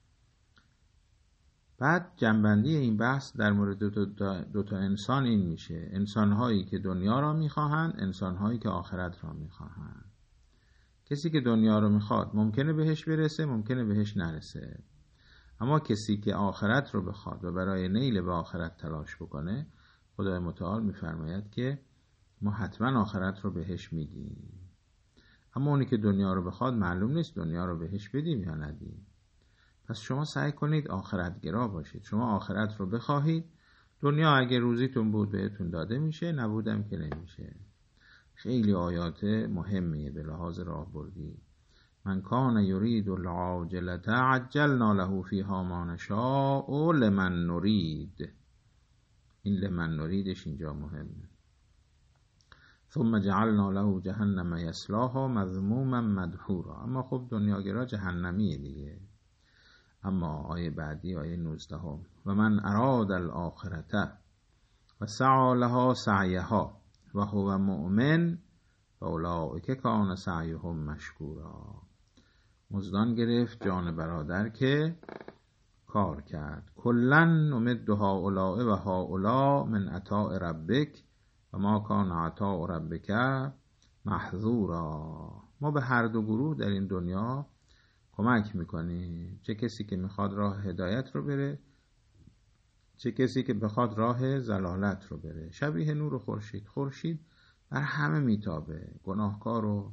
بعد جنبندی این بحث در مورد دو تا انسان این میشه: انسانهایی که دنیا را میخواهند، انسانهایی که آخرت را میخواهند. کسی که دنیا رو میخواد ممکنه بهش برسه، ممکنه بهش نرسه، اما کسی که آخرت رو بخواد و برای نیل به آخرت تلاش بکنه، خدای متعال میفرماید که ما حتما آخرت رو بهش میدیم. اما اونی که دنیا رو بخواد معلوم نیست دنیا رو بهش بدیم یا ندیم. پس شما سعی کنید آخرت گرا باشید. شما آخرت رو بخواهید، دنیا اگه روزیتون بود بهتون داده میشه، نبودم که نمیشه. خیلی آیات مهمیه به لحاظ راهبردی. من کان یرید العاجلة عجلنا له فیها ما نشاء لمن نرید. این لمن نریدش اینجا مهمه. ثم جعلنا له جهنم یصلاها مذموما مدحورا. اما خب دنیاگرا جهنمیه دیگه. اما آیه بعدی، آیه 19: و من اراد الاخرة و سعی لها سعیها و هو مؤمن فاولئک کان سعیهم مشکورا. مزدان گرفت جان برادر که کار کرد. کلا نمد هؤلاء و هؤلاء من عطاء ربک و ما کان عطاء ربک محظورا. ما به هر دو گروه در این دنیا کمک میکنیم، چه کسی که میخواد راه هدایت رو بره، چه کسی که بخواد راه ضلالت رو بره. شبیه نور خورشید. خورشید بر همه میتابه، گناهکار و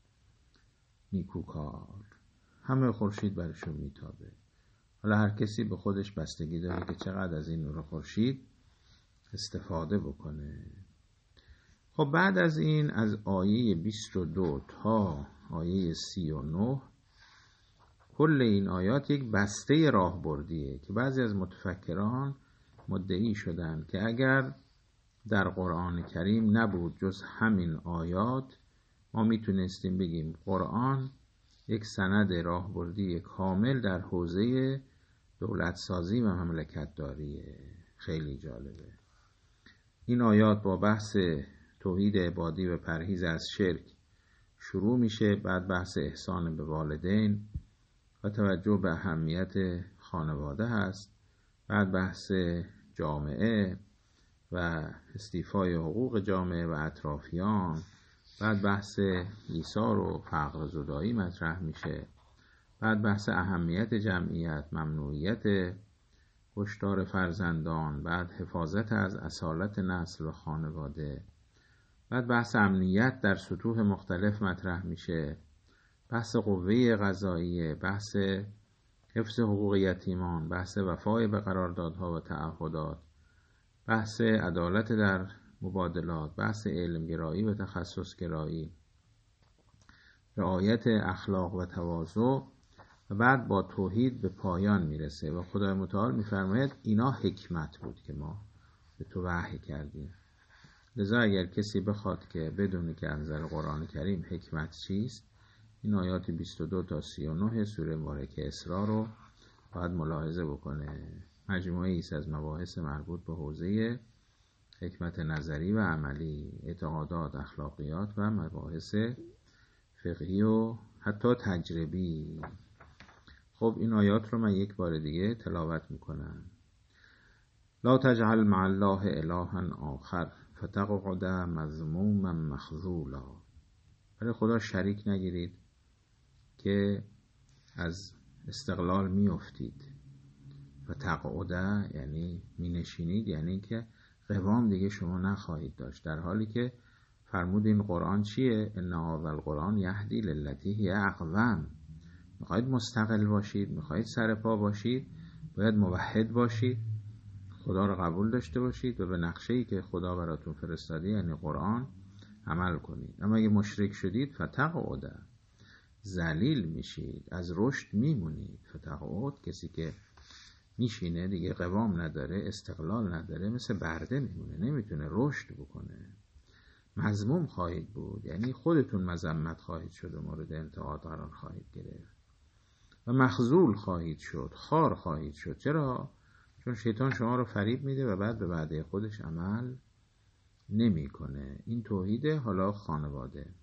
نیکوکار، همه خورشید برشون میتابه. حالا هر کسی به خودش بستگی داره که چقدر از این نور خورشید استفاده بکنه. خب بعد از این، از آیه 22 تا آیه 39، کل این آیات یک بسته راهبردیه که بعضی از متفکران مدعی شدن که اگر در قرآن کریم نبود جز همین آیات، ما میتونستیم بگیم قرآن یک سند راهبردی کامل در حوزه دولت سازی و مملکت داریه. خیلی جالبه. این آیات با بحث توحید عبادی و پرهیز از شرک شروع میشه، بعد بحث احسان به والدین و توجه به اهمیت خانواده هست، بعد بحث جامعه و استیفای حقوق جامعه و اطرافیان، بعد بحث ایثار و فقر زدایی مطرح میشه، بعد بحث اهمیت جمعیت، ممنوعیت کشتار فرزندان، بعد حفاظت از اصالت نسل و خانواده، بعد بحث امنیت در سطوح مختلف مطرح میشه، بحث قوه قضاییه، بحث حفظ حقوق یتیمان، بحث وفای به قراردادها و تعهدات، بحث عدالت در مبادلات، بحث علمگرایی و تخصصگرایی، رعایت اخلاق و تواضع، و بعد با توحید به پایان میرسه و خدای متعال میفرماید اینا حکمت بود که ما به تو وحی کردیم. لذا اگر کسی بخواد که بدونه که از نظر قرآن کریم حکمت چیست، این آیات 22 تا 39 سوره مبارکه اسراء رو باید ملاحظه بکنه. مجموعه ایست از مباحث مربوط به حوزه حکمت نظری و عملی، اعتقادات، اخلاقیات و مباحث فقهی و حتی تجربی. خب این آیات رو من یک بار دیگه تلاوت میکنم. لا تجعل مع الله الها آخر فتقعد مذموما مخذولا. برای خدا شریک نگیرید که از استقلال میافتید. فتقعد یعنی می نشینید، یعنی که قوام دیگه شما نخواهید داشت، در حالی که فرمود این قرآن چیه؟ ان هذا القرآن یهدی للتی هی اقوم. میخواید مستقل باشید، میخواید سر پا باشید، باید موحد باشید، خدا رو قبول داشته باشید و به نقشه‌ای که خدا براتون فرستاده یعنی قرآن عمل کنید. اما اگه مشرک شدید فتقعد، ذلیل میشید، از رشد میمونید. فتقعد کسی که میشینه دیگه قوام نداره، استقلال نداره، مثل برده میمونه، نمیتونه رشد بکنه. مذموم خواهید بود، یعنی خودتون مذمت خواهید شد و مورد انتقاد قرار خواهید گرفت. و مخذول خواهید شد، خار خواهید شد. چرا؟ چون شیطان شما رو فریب میده و بعد به وعده خودش عمل نمیکنه. این توحیده. حالا خانواده.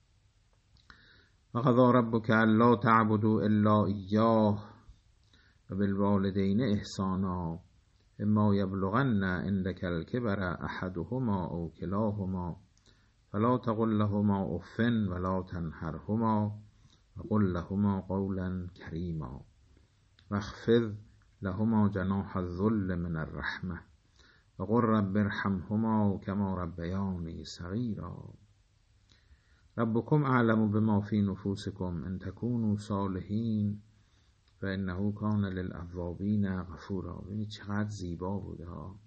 و قضی ربک الا تعبدوا الا ایاه و بالوالدین احسانا اما یبلغن عندک الکبر احدهما او کلاهما فلا تقل لهما اف ولا تنهرهما وقل لهما قولا کریما واخفض لهما جناح الذل من الرحمة وقل رب ارحمهما كما ربياني صغيرا ربكم اعلم بما في نفوسكم ان تكونوا صالحين فانه كان للأوابین غفورا. ببینید چقدر زیبا بوده ها.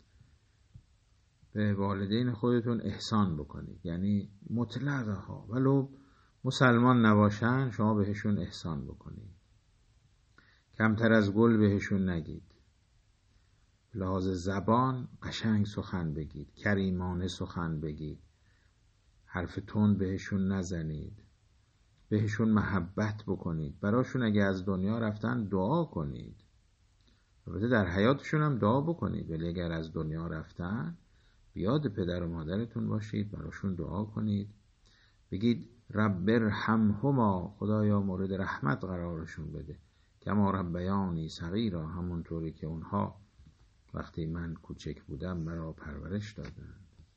به والدین خودتون احسان بکنید، یعنی مطلقه ها، ولو مسلمان نباشن شما بهشون احسان بکنید. کمتر از گل بهشون نگید. لحاظ زبان قشنگ سخن بگید، کریمانه سخن بگید، حرف تند بهشون نزنید، بهشون محبت بکنید. براشون اگه از دنیا رفتن دعا کنید. البته در حیاتشون هم دعا بکنید، ولی اگر از دنیا رفتن بیاد پدر و مادرتون باشید، براشون دعا کنید. بگید رب ارحمهما، خدایا مورد رحمت قرارشون بده، کما ربیانی صغیرا، همونطوری که اونها وقتی من کوچک بودم مرا پرورش دادن.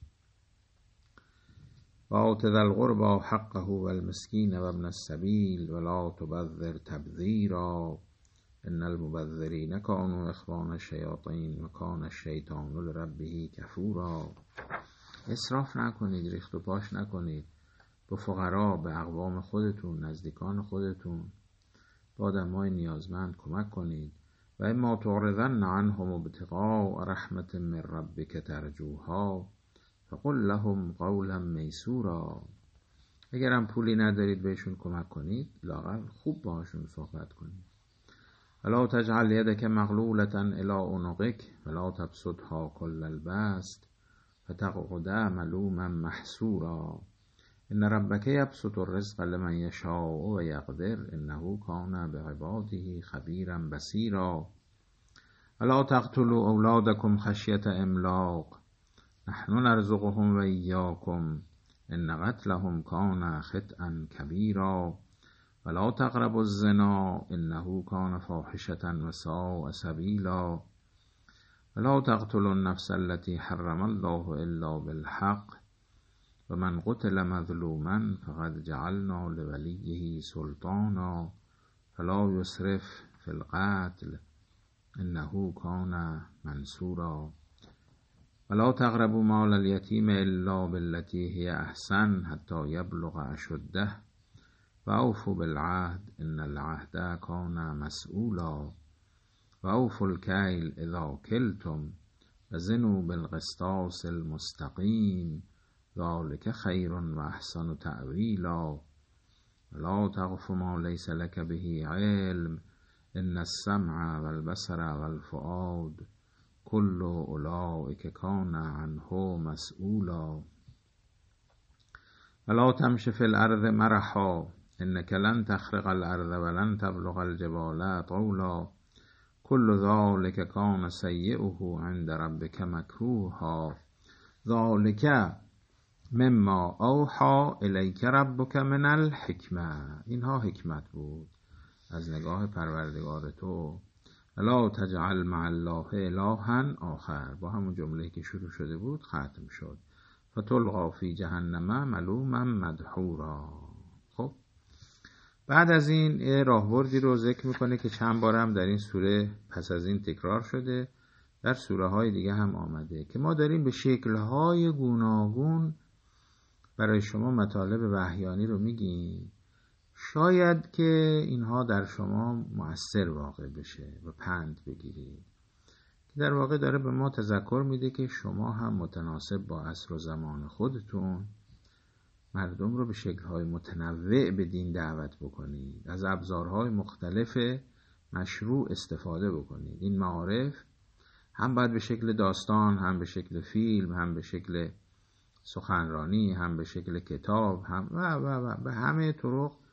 و آت ذا القربى حقه والمسکین و ابن السبیل ولا تبذر تبذیرا ان المبذرین کانوا اخوان الشیاطین و کان الشیطان لربه کفورا. اسراف نکنید، ریخت و پاش نکنید. به فقرا، به اقوام خودتون، نزدیکان خودتون، به آدمای نیازمند کمک کنید. و اما تعرضن عنهم ابتغاء رحمت من ربک ترجوها فقل لهم قولا میسورا. اگرم پولی ندارید بهشون کمک کنید، لااقل خوب باهاشون صحبت کنید. ولا تجعل یدک مغلولة الی عنقک ولا تبسطها کل البسط فتقعد ملوما محسورا ان ربک یبسط الرزق لمن یشاء و یقدر انه کان بعباده خبیرا بصیرا ولا تقتلوا اولادکم خشیة املاق نحن نرزقهم و ایاکم ان قتلهم کان خطئا کبیرا ولا تقربوا الزنا انه کان فاحشة و ساء سبیلا ولا تقتلوا النفس التي حرم الله الا بالحق و من قتل مظلوما فقد جعلنا لولیه سلطانا فلا یسرف فی القتل انه کان منصورا ولا تقربوا مال الیتیم الا بالتي هی احسن حتی یبلغ اشده و اوفوا بالعهد ان العهد کان مسئولا و اوفوا الکیل اذا کلتم و زنوا بالقسطاس المستقیم ذلک خیر و احسن تأویلا ولا تقف ما لیس لک به علم ان السمع والبصر والفؤاد کل اولئک کان عنه مسئولا ولا تمش فی الارض مرحا انک لن تخرق الارض ولن تبلغ الجبال طولا کل ذلک کان سیئه عند ربک مکروها ذلک مما اوحی الیک ربک من الحکمه. اینها حکمت بود از نگاه پروردگار تو. ولا تجعل مع الله الها آخر، با همون جمله‌ای که شروع شده بود ختم شد. فتلقی فی جهنم ملوما مدحورا. خب بعد از این راهبردی رو ذکر میکنه که چند بارم در این سوره پس از این تکرار شده، در سوره های دیگه هم آمده، که ما داریم به شکل‌های گوناگون برای شما مطالب وحیانی رو میگیم، شاید که اینها در شما مؤثر واقع بشه و پند بگیرید، که در واقع داره به ما تذکر میده که شما هم متناسب با عصر و زمان خودتون مردم رو به شکل‌های متنوع به دین دعوت بکنید، از ابزارهای مختلف مشروع استفاده بکنید. این معارف هم باید به شکل داستان، هم به شکل فیلم، هم به شکل سخنرانی، هم به شکل کتاب، هم و به همه طرق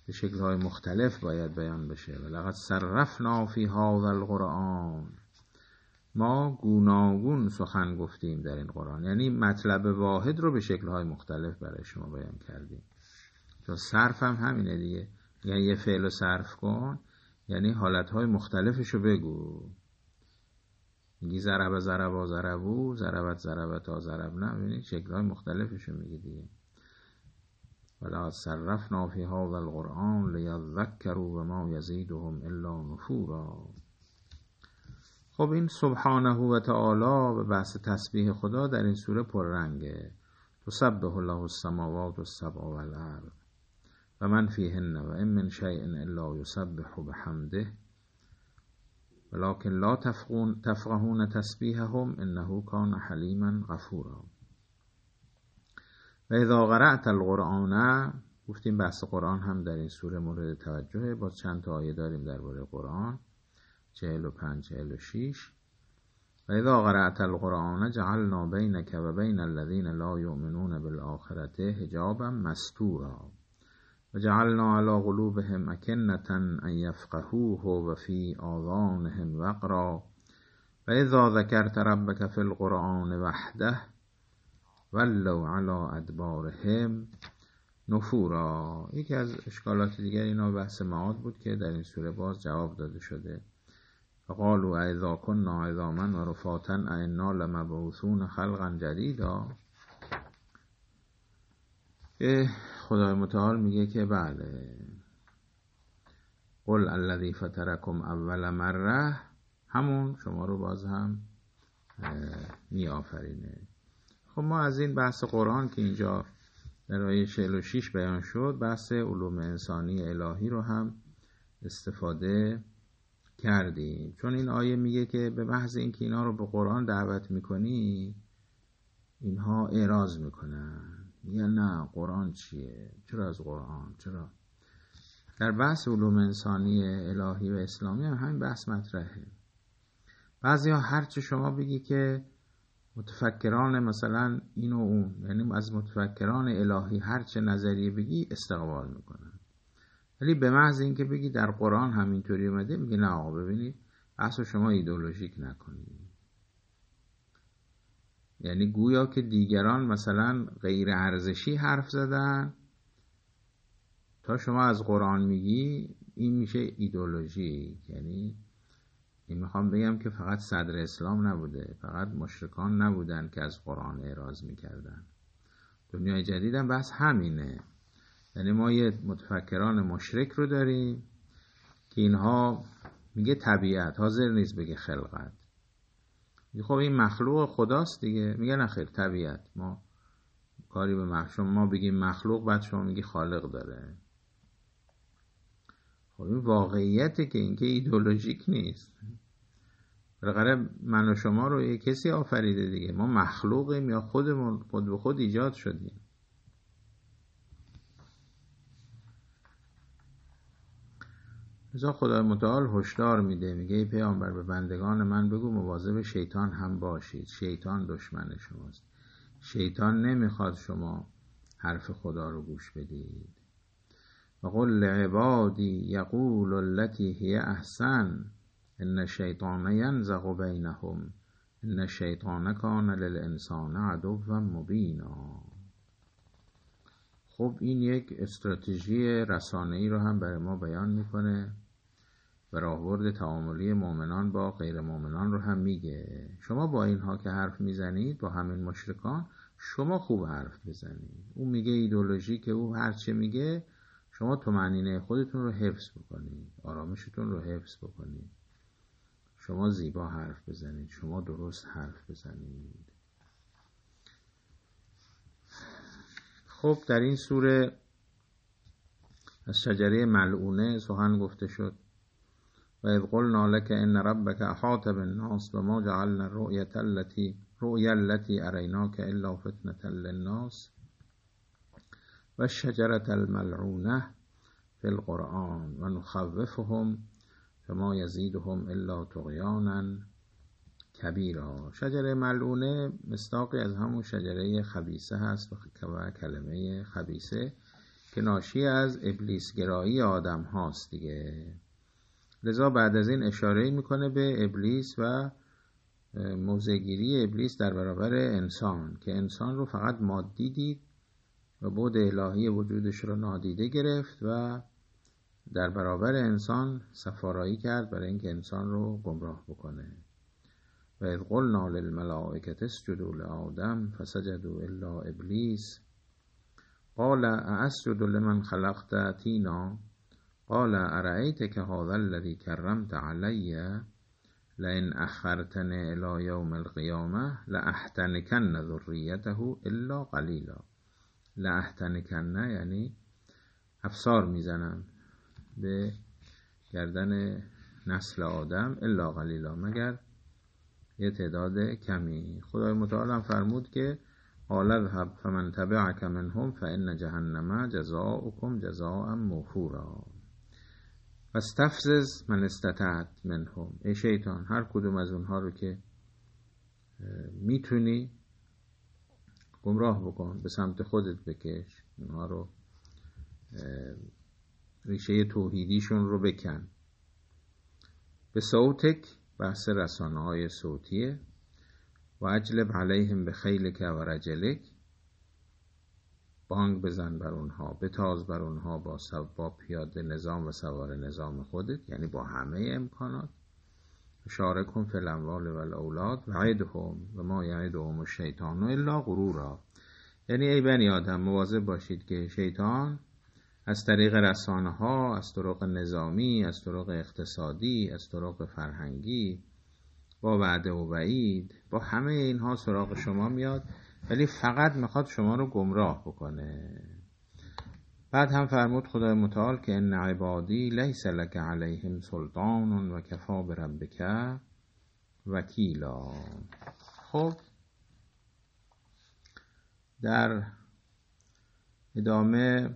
به شکل‌های مختلف باید بیان بشه. ولقد صرفنا فی هذا القرآن، ما گوناگون سخن گفتیم در این قرآن، یعنی مطلب واحد رو به شکل‌های مختلف برای شما بیان کردیم. چون صرف هم همینه دیگه، یعنی یه فعل رو صرف کن یعنی حالتهای مختلفش رو بگو. میگی ضرب ضربا ضربو، ضربت ضربتا ضربنا، ببینید شکل‌های مختلفش رو میگی دیگه. ولقد صرفنا فی هذا القرآن لیذکروا و ما یزیدهم الا نفورا. خب این سبحانه و تعالی به بحث تسبیح خدا در این سوره پررنگه. تسبح له السماوات السبع والارض و من فیهن و ان من شیء الا یسبح بحمده ولکن لا تفقهون تسبیحهم انه کان حلیما غفورا. و اذا قرأت القرآن، گفتیم بحث قرآن هم در این سوره مورد توجهه. باز چند تا آیه داریم درباره قرآن، 45 46. و اذا قرأت القرآن جعلنا بینک و بین الذین لا یؤمنون بالآخرة حجابا مستورا و جعلنا علی قلوبهم اکنة ان یفقهوه و فی آذانهم وقرا و اذا ذکرت ربک فی القرآن وحده ولوا علی ادبارهم نفورا. یکی از اشکالات دیگر اینا بحث معاد بود که در این سوره باز جواب داده شده. فقالوا اذا كنا عظاما و رفاتا ائنا لمبعوثون خلقا جدیدا. خدای متعال میگه که بله، قل الذی فطرکم اول مره، همون شما رو باز هم می آفرینه. خب ما از این بحث قرآن که اینجا در آیه 46 بیان شد، بحث علوم انسانی الهی رو هم استفاده کردیم. چون این آیه میگه که به محض اینکه اینا رو به قرآن دعوت میکنی اینها اعراض میکنن، میگن نه قرآن چیه، چرا از قرآن، چرا. در بحث علوم انسانی الهی و اسلامی هم همین بحث مطرحه. بعضی ها هرچه شما بگی که متفکران مثلا این و اون، یعنی از متفکران الهی هرچه نظریه بگی استقبال میکنن، ولی به محض اینکه بگی در قرآن همینطوری اومده میگه نه آقا ببینید بحث شما ایدئولوژیک نکنید. یعنی گویا که دیگران مثلا غیر ارزشی حرف زدن تا شما از قرآن میگی این میشه ایدئولوژی. یعنی این میخوام بگم که فقط صدر اسلام نبوده، فقط مشرکان نبودن که از قرآن اعراض میکردن. دنیای جدید هم بحث همینه. یعنی ما یه متفکران مشرک رو داریم که اینها میگه طبیعت، حاضر نیست بگه خلقت. خب این مخلوق خداست دیگه، میگه نه خیر طبیعت، ما کاری به مخلوق، ما بگیم مخلوق بعد شما میگی خالق داره. خب این واقعیته که این که ایدئولوژیک نیست. بالاخره من و شما رو یه کسی آفریده دیگه، ما مخلوقیم یا خودمون خود به خود ایجاد شدیم. لذا خدای متعال هشدار میده، میگه ای پیامبر به بندگان من بگو مواظب شیطان هم باشید، شیطان دشمن شماست. شیطان نمیخواد شما حرف خدا رو گوش بدید. و قل لعبادی یقول التي هی احسن ان الشیطان ینزغ بینهم ان الشیطان کان للانسان عدوا مبینا. خب این یک استراتژی رسانه‌ای رو هم برای ما بیان میکنه و راهبرد تعاملی مؤمنان با غیر مؤمنان رو هم میگه. شما با اینها که حرف میزنید، با همین مشرکان، شما خوب حرف بزنید. اون میگه ایدئولوژی که او هرچه میگه شما طمأنینه خودتون رو حفظ بکنید، آرامشتون رو حفظ بکنید. شما زیبا حرف بزنید، شما درست حرف بزنید. خب در این سوره از شجره ملعونه سخن گفته شد. و اذ قلنا لك ان ربك احاط بالناس و ما جعلنا الرؤيا التي اريناك الا فتنة للناس و الشجرة الملعونه في القرآن و نخوفهم فما یزیدهم الا طغیانا کبیرا. شجره ملعونه مصداقی از همون شجره خبیثه هست و کلمه خبیثه که ناشی از ابلیسگرایی آدم هاست دیگه. لذا بعد از این اشاره میکنه به ابلیس و موضع‌گیری ابلیس در برابر انسان که انسان رو فقط مادی دید و بعد الهی وجودش رو نادیده گرفت و در برابر انسان سفارایی کرد برای اینکه انسان رو گمراه بکنه. و اذ قلنا للملائکة اسجدوا لآدم فسجدوا الا ابلیس قال أأسجد لمن خلقت طینا قال أرأیتک هذا الذی کرمت علی لئن أخرتنی الی یوم القیامة لأحتنکن ذریته الا قلیلا. لأحتنکن یعنی افسار میزنم به گردن نسل آدم الا قلیلا، مگر یه تعداد کمی. خدای متعال هم فرمود که قال اذهب فمن تبعک منهم فإن جهنم جزاؤکم جزاء موفورا واستفزز من استطعت منهم. ای شیطان هر کدوم از اونها رو که میتونی گمراه بکن، به سمت خودت بکش، اونها رو ریشه توحیدیشون رو بکن. به صوتک، بحث رسانه‌های صوتیه، و اجلب علیهم به خیلک و رجلک، بانگ بزن بر اونها، بتاز بر اونها با پیاده نظام و سوار نظام خودت، یعنی با همه امکانات. شارکهم فی الاموال و الاولاد وعدهم و ما یعدهم الشیطان الا غرورا. یعنی ای بنی آدم مواظب باشید که شیطان از طریق رسانه ها، از طرق نظامی، از طرق اقتصادی، از طرق فرهنگی، با وعده و وعید، با همه اینها سراغ شما میاد، ولی فقط میخواد شما رو گمراه بکنه. بعد هم فرمود خدای متعال که ان عبادی لیس لک علیهم سلطان و کفا بربک وکیلا. خب در ادامه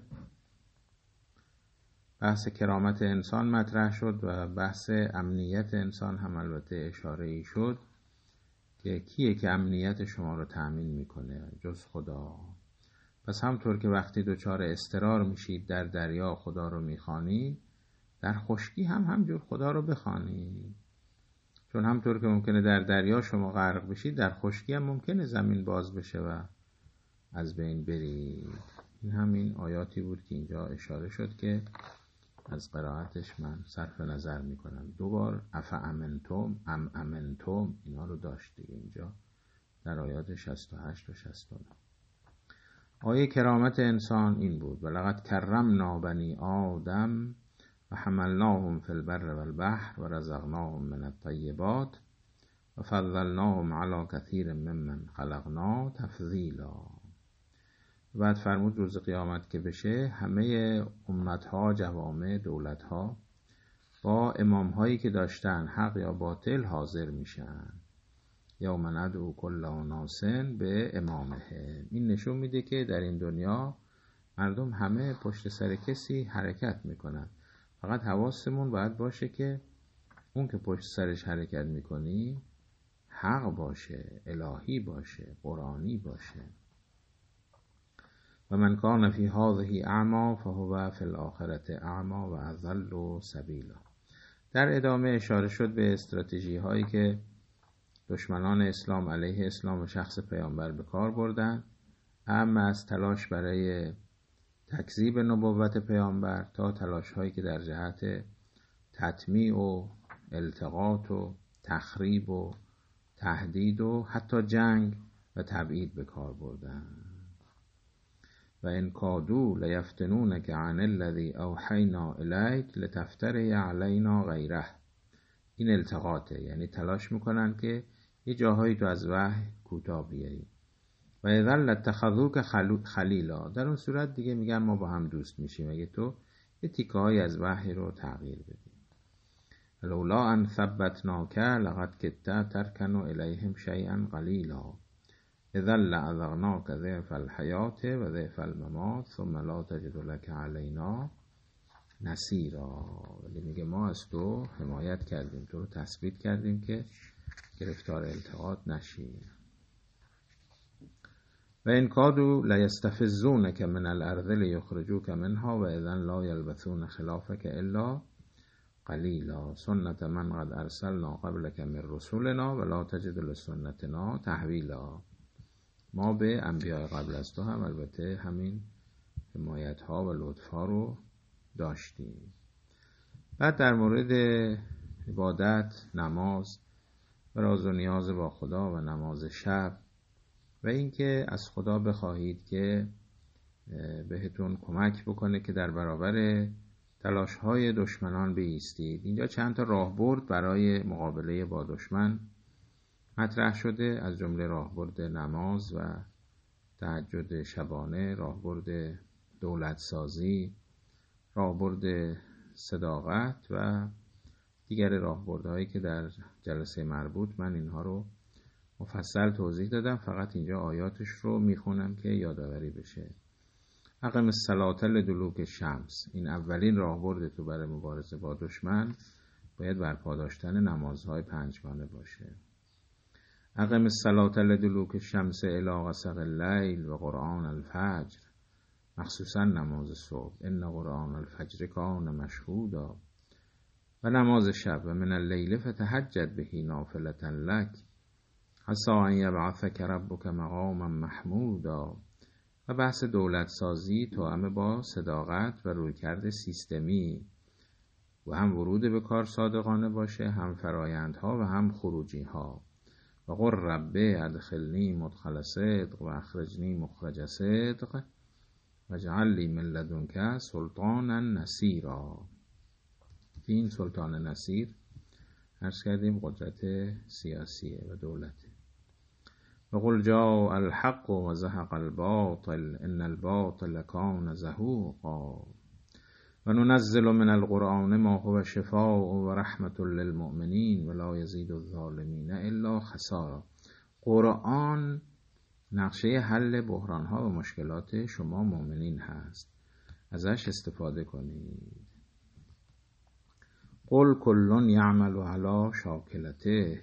بحث کرامت انسان مطرح شد و بحث امنیت انسان هم البته اشاره‌ای شد که کیه که امنیت شما رو تأمین میکنه جز خدا. پس همطور که وقتی دچار اضطرار میشید در دریا خدا رو میخوانی، در خشکی هم همجور خدا رو بخوانی. چون همطور که ممکنه در دریا شما غرق بشید، در خشکی هم ممکنه زمین باز بشه و از بین برید. این همین آیاتی بود که اینجا اشاره شد که از قرائتش من صرف نظر میکنم. دوبار افامنتم امنتم اینا رو داشت دیگه اینجا در آیات 68 و 69. آیه کرامت انسان این بود: ولقد کرمنا بنی آدم و حملناهم فی البر والبحر و رزقناهم من الطیبات و فضلناهم علی کثیر ممن خلقنا تفضیلا. بعد فرمود روز قیامت که بشه، همه امتها، جوامع، دولتها با امامهایی که داشتن حق یا باطل حاضر میشن. یوم ندعو کل اناس به امامهم. این نشون میده که در این دنیا مردم همه پشت سر کسی حرکت میکنن. فقط حواسمون باید باشه که اون که پشت سرش حرکت میکنی حق باشه، الهی باشه، قرآنی باشه. و من کان فی هذه اعمی فهو فی الاخرة اعمی و اضل سبیلا. در ادامه اشاره شد به استراتژی هایی که دشمنان اسلام علیه اسلام و شخص پیامبر به کار بردن، اما از تلاش برای تکذیب نبوت پیامبر تا تلاش هایی که در جهت تطمیع و التقاط و تخریب و تهدید و حتی جنگ و تبعید به کار بردن. و ان کادوا لیفتنونک عن الذی اوحینا الیک لتفتری علینا غیره. این التقاطه، یعنی تلاش میکنن که یه جاهایی تو از وحی کوتاه بیاری. و اذا لاتخذوک خلیلا، در اون صورت دیگه میگن ما با هم دوست میشیم اگه تو یه تیکه های از وحی رو تغییر بدی. لولا ان ثبتناک لقد کدت ترکن الیهم شیئا قلیلا اذا لاذقناک ضعف الحیات و ضعف الممات ثم لا تجد لك علینا نصیرا. ولی میگه ما از تو حمایت کردیم، تو رو تثبیت کردیم که گرفتار التقاط نشی. و این کادو لیستفزونک من الارض لیخرجوک منها و اذن لا یلبثون خلافک الا قلیلا سنت من قد ارسلنا قبلک من رسولنا و لا تجد لسنتنا تحویلا. ما به انبیاء قبل از تو هم البته همین حمایت ها و لطف ها رو داشتیم. بعد در مورد عبادت، نماز و راز و نیاز با خدا و نماز شب و اینکه از خدا بخواهید که بهتون کمک بکنه که در برابر تلاش های دشمنان بایستید. اینجا چند تا راهبرد برای مقابله با دشمن مطرح شده، از جمله راهبرد نماز و تهجد شبانه، راهبرد دولت سازی، راهبرد صداقت و دیگر راهبردهایی که در جلسه مربوط من اینها رو مفصل توضیح دادم. فقط اینجا آیاتش رو میخونم که یادآوری بشه. اقم الصلاة لدلوک الشمس، این اولین راهبرد تو برای مبارزه با دشمن باید برپا داشتن نمازهای پنجگانه باشه. اقم الصلاة لدلوک الشمس الی غسق اللیل و قرآن الفجر، مخصوصا نماز صبح، ان قرآن الفجر کان مشهودا، و نماز شب و من اللیل فتهجد به نافلة لک عسی ان یبعثک ربک مقاما محمودا. و بحث دولت سازی توأم با صداقت و رویکرد سیستمی و هم ورود به کار صادقانه باشه، هم فرایندها و هم خروجی ها. و قل ربه ادخلنی مدخل صدق و اخرجنی مخرج صدق و اجعل لی من لدنک سلطانا نصیرا. این سلطان نصیر عرض کردیم قدرت سیاسیه و دولته. و قل جاء الحق و زهق الباطل ان الباطل کان زهوقا و ننزل من القرآن ما هو شفاء و رحمة للمؤمنین و لا یزید الظالمین الا خسارا. قرآن نقشه حل بحرانها و مشکلات شما مؤمنین هست، ازش استفاده کنید. قل کل یعمل علی شاکلته.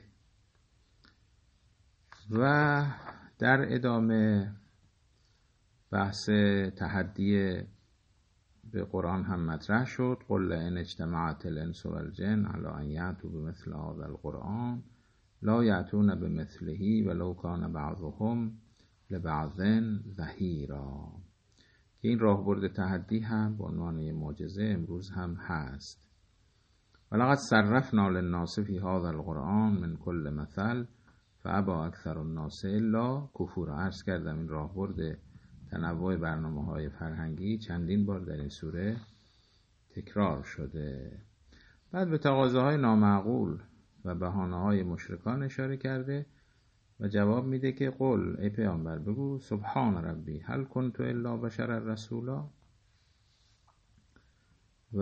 و در ادامه بحث تحدی به قرآن هم مطرح شد. قل ان اجتمعت الانس والجن علی ان یأتوا بمثل هذا القرآن لا یأتون بمثله ولو کان بعضهم لبعض ظهیرا. که این راهبرد تحدی هم به عنوان معجزه امروز هم هست. ولقد صرفنا للناس فی هذا القرآن من کل مثل فابى اکثر الناس الا کفورا. عرض کردم این راهبرد تنوع برنامه‌های فرهنگی چندین بار در این سوره تکرار شده. بعد به تقاضاهای نامعقول و بهانه‌های مشرکان اشاره کرده و جواب میده که قل، ای پیامبر بگو سبحان ربی هل کنت الا بشر رسولا. و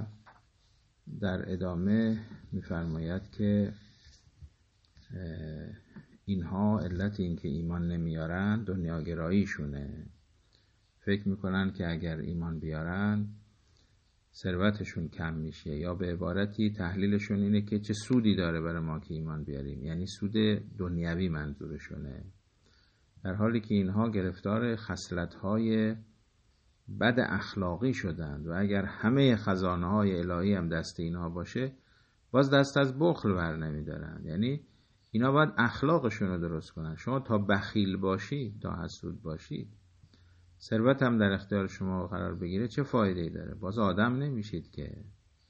در ادامه میفرماید که اینها علت این که ایمان نمیارن دنیاگراییشونه. فکر میکنن که اگر ایمان بیارن ثروتشون کم میشه، یا به عبارتی تحلیلشون اینه که چه سودی داره برای ما که ایمان بیاریم، یعنی سود دنیوی منظورشونه. در حالی که اینها گرفتار خصلت‌های بد اخلاقی شدند و اگر همه خزانه‌های الهی هم دست اینها باشه باز دست از بخل بر نمیدارن. یعنی اینا باید اخلاقشون رو درست کنن. شما تا بخیل باشید، تا حسود باشید، ثروت هم در اختیار شما قرار بگیره، چه فایده‌ای داره؟ باز آدم نمیشید که.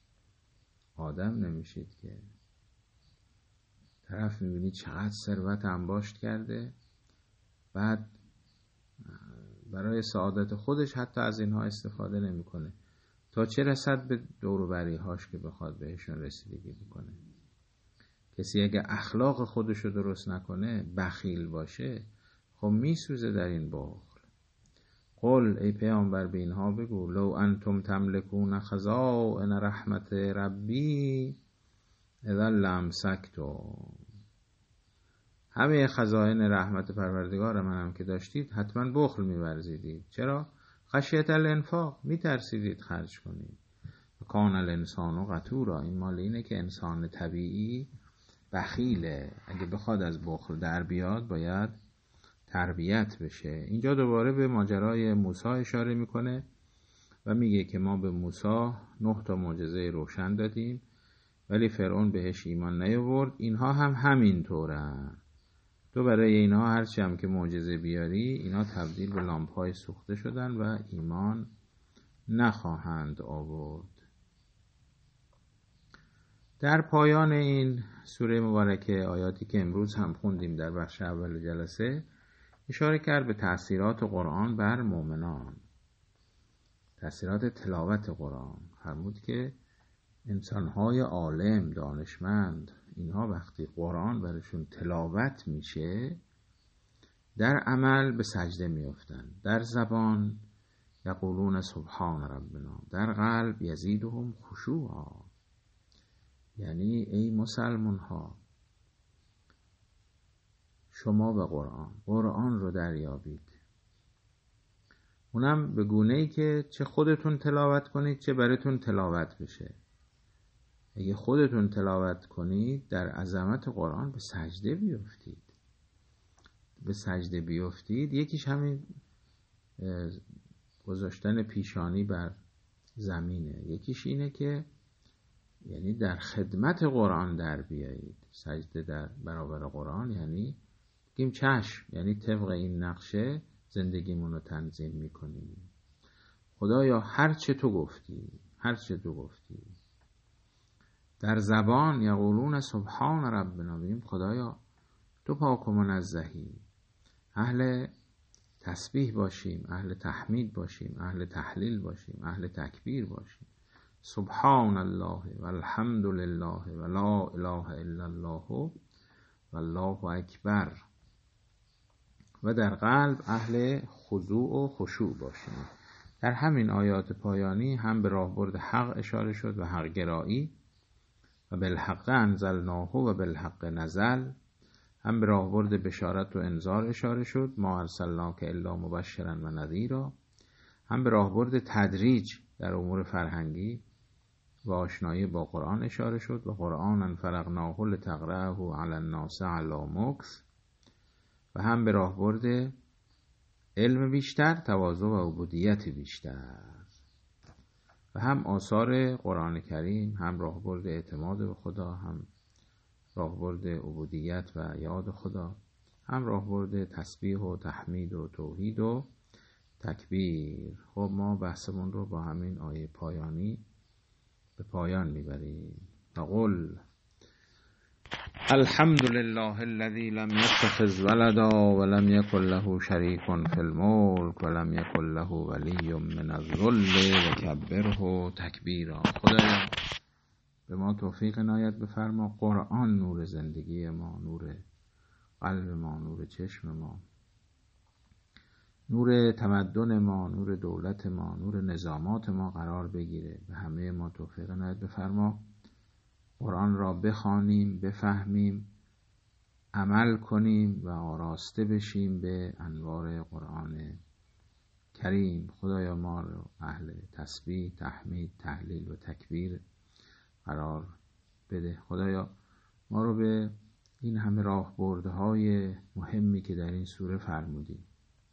طرف میبینی چقدر ثروت انباشت کرده، بعد برای سعادت خودش حتی از اینها استفاده نمیکنه، تا چه رسد به دور و بری‌هاش که بخواد بهشون رسیدگی بکنه. کسی اگه اخلاق خودشو درست نکنه، بخیل باشه، خب میسوزه در این بخل. قل، ای پیامبر به اینها بگو لو انتم تملکون خزائن رحمت ربی اذا لامسکتم. همه خزائن رحمت پروردگار منم که داشتید حتما بخل می‌ورزیدید. چرا؟ خشیت الانفاق، میترسیدید خرج کنید. کان الانسان قتورا، این مال اینه که انسان طبیعی بخیله. اگه بخواد از بخل در بیاد باید تربیت بشه. اینجا دوباره به ماجرای موسی اشاره میکنه و میگه که ما به موسی 9 تا معجزه روشن دادیم ولی فرعون بهش ایمان نیاورد. اینها هم همین طورن. تو برای اینها هرچی هم که معجزه بیاری اینا تبدیل به لامپ‌های سوخته شدن و ایمان نخواهند آورد. در پایان این سوره مبارکه آیاتی که امروز هم خوندیم در بخش اول جلسه اشاره کرد به تأثیرات قرآن بر مؤمنان، تأثیرات تلاوت قرآن. فرمود که انسان‌های عالم، دانشمند، اینها وقتی قرآن برشون تلاوت میشه در عمل به سجده میافتن، در زبان یقولون سبحان ربنا، در قلب یزیدهم خشوعا. یعنی ای مسلمان ها شما به قرآن رو دریابید، اونم به گونه‌ای که چه خودتون تلاوت کنید چه براتون تلاوت بشه. اگه خودتون تلاوت کنید در عظمت قرآن به سجده بیفتید. به سجده بیفتید یکیش همین گذاشتن پیشانی بر زمینه، یکیش اینه که یعنی در خدمت قرآن در بیایید. سجده در برابر قرآن یعنی بگیم چشم، یعنی طبق این نقشه زندگیمون رو تنظیم میکنیم. خدایا هر چه تو گفتی، هر چه تو گفتی. در زبان یقولون سبحان ربنا، بگیم خدایا تو پاک و منزهی، اهل تسبیح باشیم، اهل تحمید باشیم، اهل تحلیل باشیم، اهل تکبیر باشیم. سبحان الله و الحمد لله و لا اله الا الله و الله اکبر. و در قلب اهل خضوع و خشوع باشیم. در همین آیات پایانی هم به راهبرد حق اشاره شد و حق گرایی و بالحق انزلناه و بالحق نزل، هم به راهبرد بشارت و انذار اشاره شد، ما ارسلناک الا مبشرا و نذیرا، هم به راهبرد تدریج در امور فرهنگی و آشنایی با قرآن اشاره شد و قرآنا فرقناه لتقرأه علی الناس علی مکث، و هم به راهبرد علم بیشتر، تواضع و عبودیت بیشتر، و هم آثار قرآن کریم، هم راهبرد اعتماد به خدا، هم راهبرد عبودیت و یاد خدا، هم راهبرد تسبیح و تحمید و توحید و تکبیر. خب ما بحثمون رو با همین آیه پایانی به پایان میبریم. نقول الحمد لله الذي لم يتخذ ولدا ولم يكن له شريك في الملك ولم يكن له ولي من الذل وكبره تكبيرا. خدایا به ما توفیق عنایت بفرما. قرآن نور زندگی ما، نور قلب ما، نور چشم ما، نور تمدن ما، نور دولت ما، نور نظامات ما قرار بگیره. به همه ما توفیق عنایت بفرما. قرآن را بخوانیم، بفهمیم، عمل کنیم و آراسته بشیم به انوار قرآن کریم. خدایا ما رو اهل تسبیح، تحمید، تحلیل و تکبیر قرار بده. خدایا ما رو به این همه راهبردهای مهمی که در این سوره فرمودی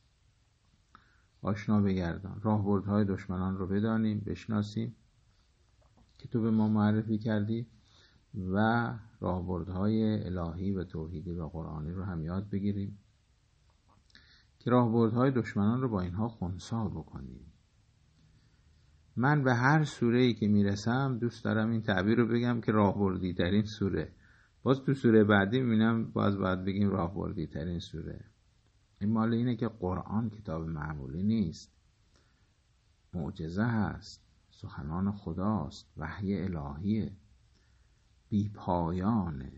آشنا بگردان. راهبردهای دشمنان رو بدانیم، بشناسیم که تو به ما معرفی کردی، و راهبردهای الهی و توحیدی و قرآنی رو هم یاد بگیریم که راهبردهای دشمنان رو با اینها خنثی بکنیم. من به هر سوره‌ای که میرسم دوست دارم این تعبیر رو بگم که راهبردی ترین سوره. باز تو سوره بعدی میبینم باید بگیم راهبردی ترین سوره. این مال اینه که قرآن کتاب معمولی نیست، معجزه هست، سخنان خداست، وحی الهیه، بی پایانه.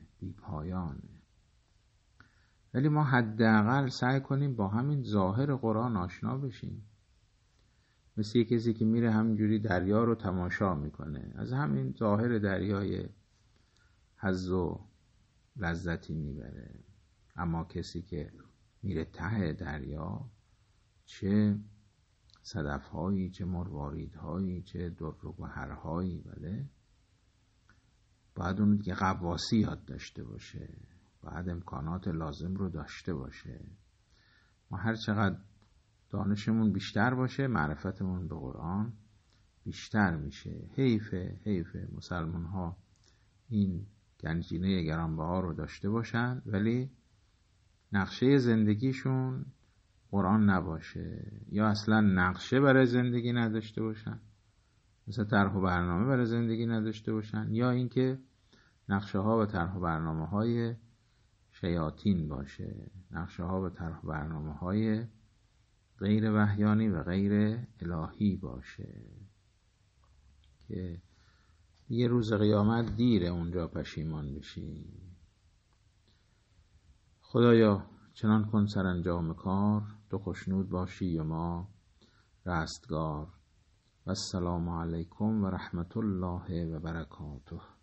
ولی ما حداقل سعی کنیم با همین ظاهر قرآن آشنا بشیم. مثل یک کسی که میره همینجوری دریا رو تماشا میکنه، از همین ظاهر دریای حظ و لذتی میبره. اما کسی که میره ته دریا، چه صدفهایی، چه مرواریدهایی، چه در و گوهرهایی، بله، باید اون دیگه غواصی یاد داشته باشه، باید امکانات لازم رو داشته باشه، هر چقدر دانشمون بیشتر باشه معرفتمون به قرآن بیشتر میشه. حیف مسلمان ها این گنجینه گرانبها رو داشته باشن ولی نقشه زندگیشون قرآن نباشه، یا اصلا نقشه برای زندگی نداشته باشن، مثلا طرح و برنامه برای زندگی نداشته باشن، یا اینکه نقشه ها و طرح و برنامه های شیاطین باشه، نقشه ها و طرح و برنامه های غیر وحیانی و غیر الهی باشه که یه روز قیامت دیره اونجا پشیمان بشی. خدایا چنان کن سرانجام کار، تو خوشنود باشی و ما رستگار. و السلام علیکم و رحمت الله و برکاته.